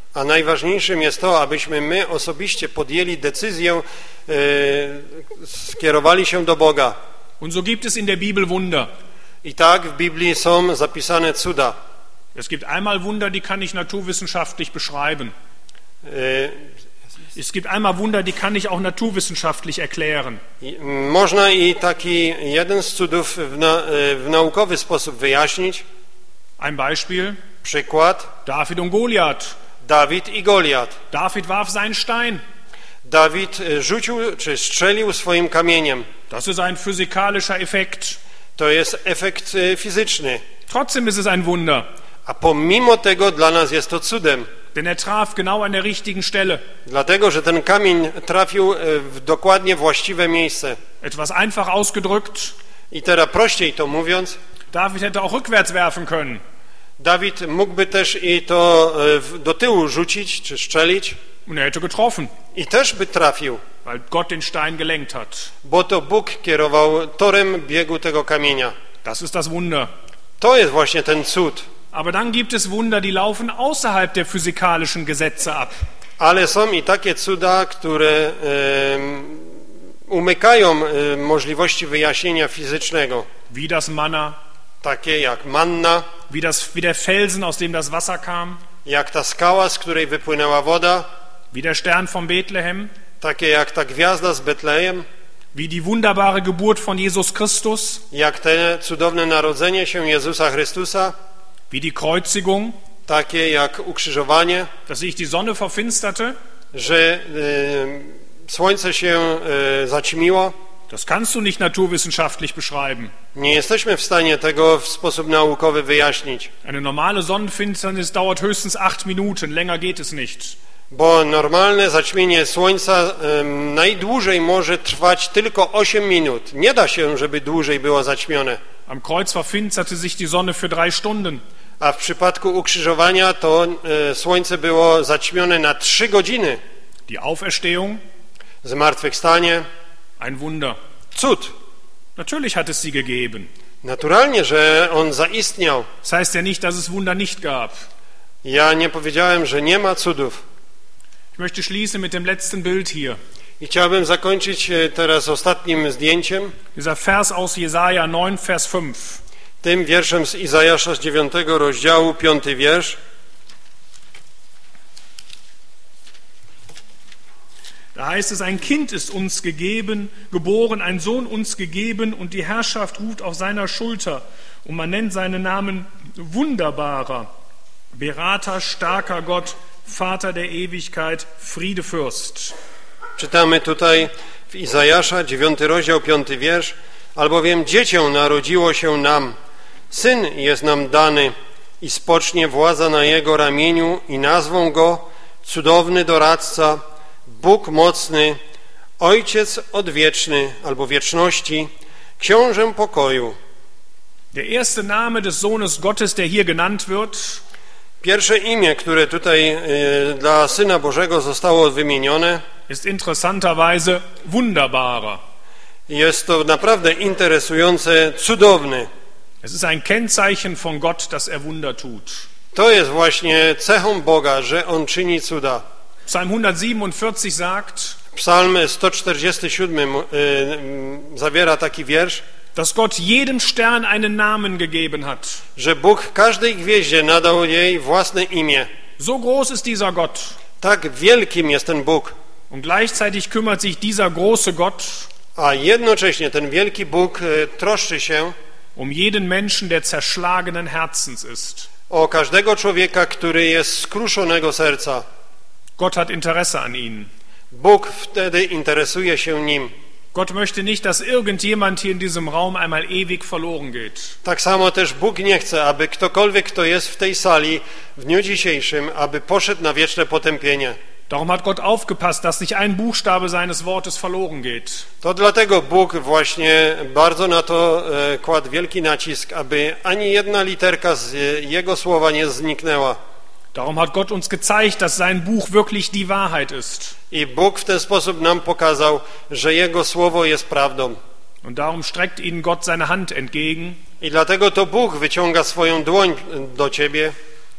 A najważniejszym jest to, abyśmy my osobiście podjęli decyzję, e, skierowali się do Boga. Und so gibt es in der Bibel Wunder. I tak w Biblii są zapisane cuda. Es gibt einmal Wunder, die kann ich naturwissenschaftlich beschreiben. E, Es gibt einmal Wunder, die kann ich auch naturwissenschaftlich erklären. i, można i taki jeden z cudów w, na, e, w naukowy sposób wyjaśnić. Ein Beispiel, Przykład, David und Goliath. Dawid i Goliat. David warf seinen Stein. Dawid rzucił czy strzelił swoim kamieniem. Das ist ein physikalischer Effekt. To jest efekt e, fizyczny. Trotzdem ist es ein Wunder, A pomimo tego dla nas jest to cudem. denn er traf genau an der richtigen Stelle. Dlatego, że ten kamień trafił w dokładnie właściwe miejsce. Etwas einfach ausgedrückt, I teraz prościej to mówiąc, David hätte auch rückwärts werfen können. Dawid mógłby też i to e, do tyłu rzucić czy strzelić Und er hätte getroffen, i też by trafił, weil Gott den Stein gelenkt hat. bo to Bóg kierował torem biegu tego kamienia. Das ist das Wunder. To jest właśnie ten cud. Aber dann gibt es Wunder, die laufen außerhalb der physikalischen Gesetze ab. Ale są i takie cuda, które e, umykają e, możliwości wyjaśnienia fizycznego. Wie das Manna, Takie jak manna, wie, das, wie der Felsen, aus dem das Wasser kam, jak ta skała, z której wypłynęła woda, wie der Stern von Bethlehem, takie jak ta gwiazda z Betlejem, wie die wunderbare Geburt von Jesus Christus, jak te cudowne narodzenie się Jezusa Chrystusa, wie die Kreuzigung, takie jak ukrzyżowanie, dass sich die Sonne verfinsterte. że e, słońce się e, zaćmiło. Das kannst du nicht naturwissenschaftlich beschreiben. Nie jesteśmy w stanie tego w sposób naukowy wyjaśnić, Eine normale Sonnenfinsternis dauert höchstens acht Minuten, länger geht es nicht. bo normalne zaćmienie słońca e, najdłużej może trwać tylko osiem minut. Nie da się, żeby dłużej było zaćmione. Am Kreuz verfinsterte sich die Sonne für drei Stunden. A w przypadku ukrzyżowania to e, słońce było zaćmione na trzy godziny. Die Auferstehung, Zmartwychwstanie, ein Wunder. cud. Natürlich hat es sie gegeben. Naturalnie, że on zaistniał. Das heißt ja nicht, dass es Wunder nicht gab. Ja nie powiedziałem, że nie ma cudów. Ich möchte schließen mit dem letzten Bild hier. I chciałbym zakończyć e, teraz ostatnim zdjęciem, Dieser Vers aus Jesaja neun, Vers fünf. tym wierszem z Izajasza z dziewiątego rozdziału, piąty wiersz. Da heißt es, ein Kind ist uns gegeben, geboren, ein Sohn uns gegeben und die Herrschaft ruht auf seiner Schulter. Und man nennt seinen Namen Wunderbarer, Berater, starker Gott, Vater der Ewigkeit, Friedefürst. Czytamy tutaj w Izajasza, dziewiąty rozdział, piąty wiersz. Albowiem dziecię narodziło się nam, syn jest nam dany i spocznie władza na jego ramieniu i nazwą go cudowny doradca, Bóg mocny, Ojciec odwieczny albo wieczności, Książę pokoju. Der erste Name des Sohnes Gottes, der hier genannt wird, Pierwsze imię, które tutaj y, dla Syna Bożego zostało wymienione, ist interessanterweise Wunderbarer. jest to naprawdę interesujące, cudowny. Es ist ein Kennzeichen von Gott, dass er Wunder tut. To jest właśnie cechą Boga, że On czyni cuda. Psalm hundertsiebenundvierzig sagt, Psalm sto czterdziesty siódmy y, y, zawiera taki wiersz, dass Gott jedem Stern einen Namen gegeben hat. że Bóg każdej gwieździe nadał jej własne imię. So groß ist dieser Gott. Tak wielkim jest ten Bóg, Und gleichzeitig kümmert sich dieser große Gott a jednocześnie ten wielki Bóg y, troszczy się um jeden Menschen, der zerschlagenen Herzens ist. o każdego człowieka, który jest skruszonego serca. Gott hat Interesse an ihnen. Bóg wtedy interesuje się nim. Gott möchte nicht, dass irgendjemand hier in diesem Raum einmal ewig verloren geht. Tak samo też Bóg nie chce, aby ktokolwiek, kto jest w tej sali w dniu dzisiejszym, aby poszedł na wieczne potępienie. Darum hat Gott aufgepasst, dass nicht ein Buchstabe seines Wortes verloren geht. To dlatego Bóg właśnie bardzo na to e, kładł wielki nacisk, aby ani jedna literka z Jego słowa nie zniknęła. Darum hat Gott uns gezeigt, dass sein Buch wirklich die Wahrheit ist. I Bóg w ten sposób nam pokazał, że Jego słowo jest prawdą. Und darum streckt ihnen Gott seine Hand entgegen I dlatego to Bóg wyciąga swoją dłoń do ciebie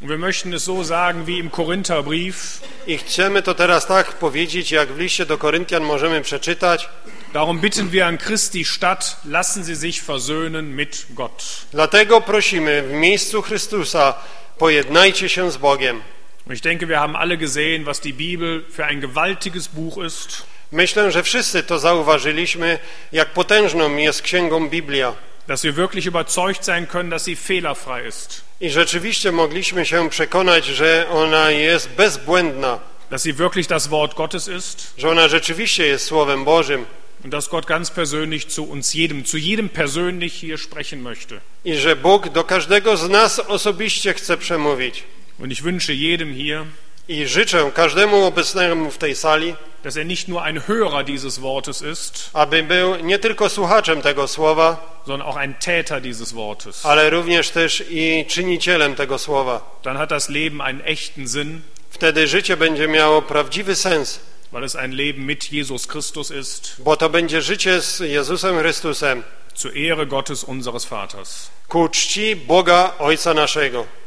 Und wir möchten es so sagen wie im Korintherbrief. I chcemy to teraz tak powiedzieć, jak w liście do Koryntian możemy przeczytać. Darum bitten wir an Christi statt, lassen Sie sich versöhnen mit Gott. Dlatego prosimy w miejscu Chrystusa, pojednajcie się z Bogiem. Und ich denke, wir haben alle gesehen, was die Bibel für ein gewaltiges Buch ist. Myślę, że wszyscy to zauważyliśmy, jak potężną jest księgą Biblia. Dass wir wirklich überzeugt sein können, dass sie fehlerfrei ist. I rzeczywiście mogliśmy się przekonać, że ona jest bezbłędna, Dass sie wirklich das Wort Gottes ist. że ona rzeczywiście jest Słowem Bożym Und dass Gott ganz persönlich zu uns jedem, zu jedem persönlich hier sprechen möchte. i że Bóg do każdego z nas osobiście chce przemówić. Und ich wünsche jedem hier, I życzę każdemu obecnemu w tej sali, dass er nicht nur ein Hörer dieses Wortes ist, aby był nie tylko słuchaczem tego słowa, sondern auch ein Täter dieses Wortes. ale również też i czynicielem tego słowa. Dann hat das Leben einen echten Sinn, Wtedy życie będzie miało prawdziwy sens, weil es ein Leben mit Jesus Christus ist, bo to będzie życie z Jezusem Chrystusem zur Ehre Gottes unseres Vaters. ku czci Boga Ojca naszego.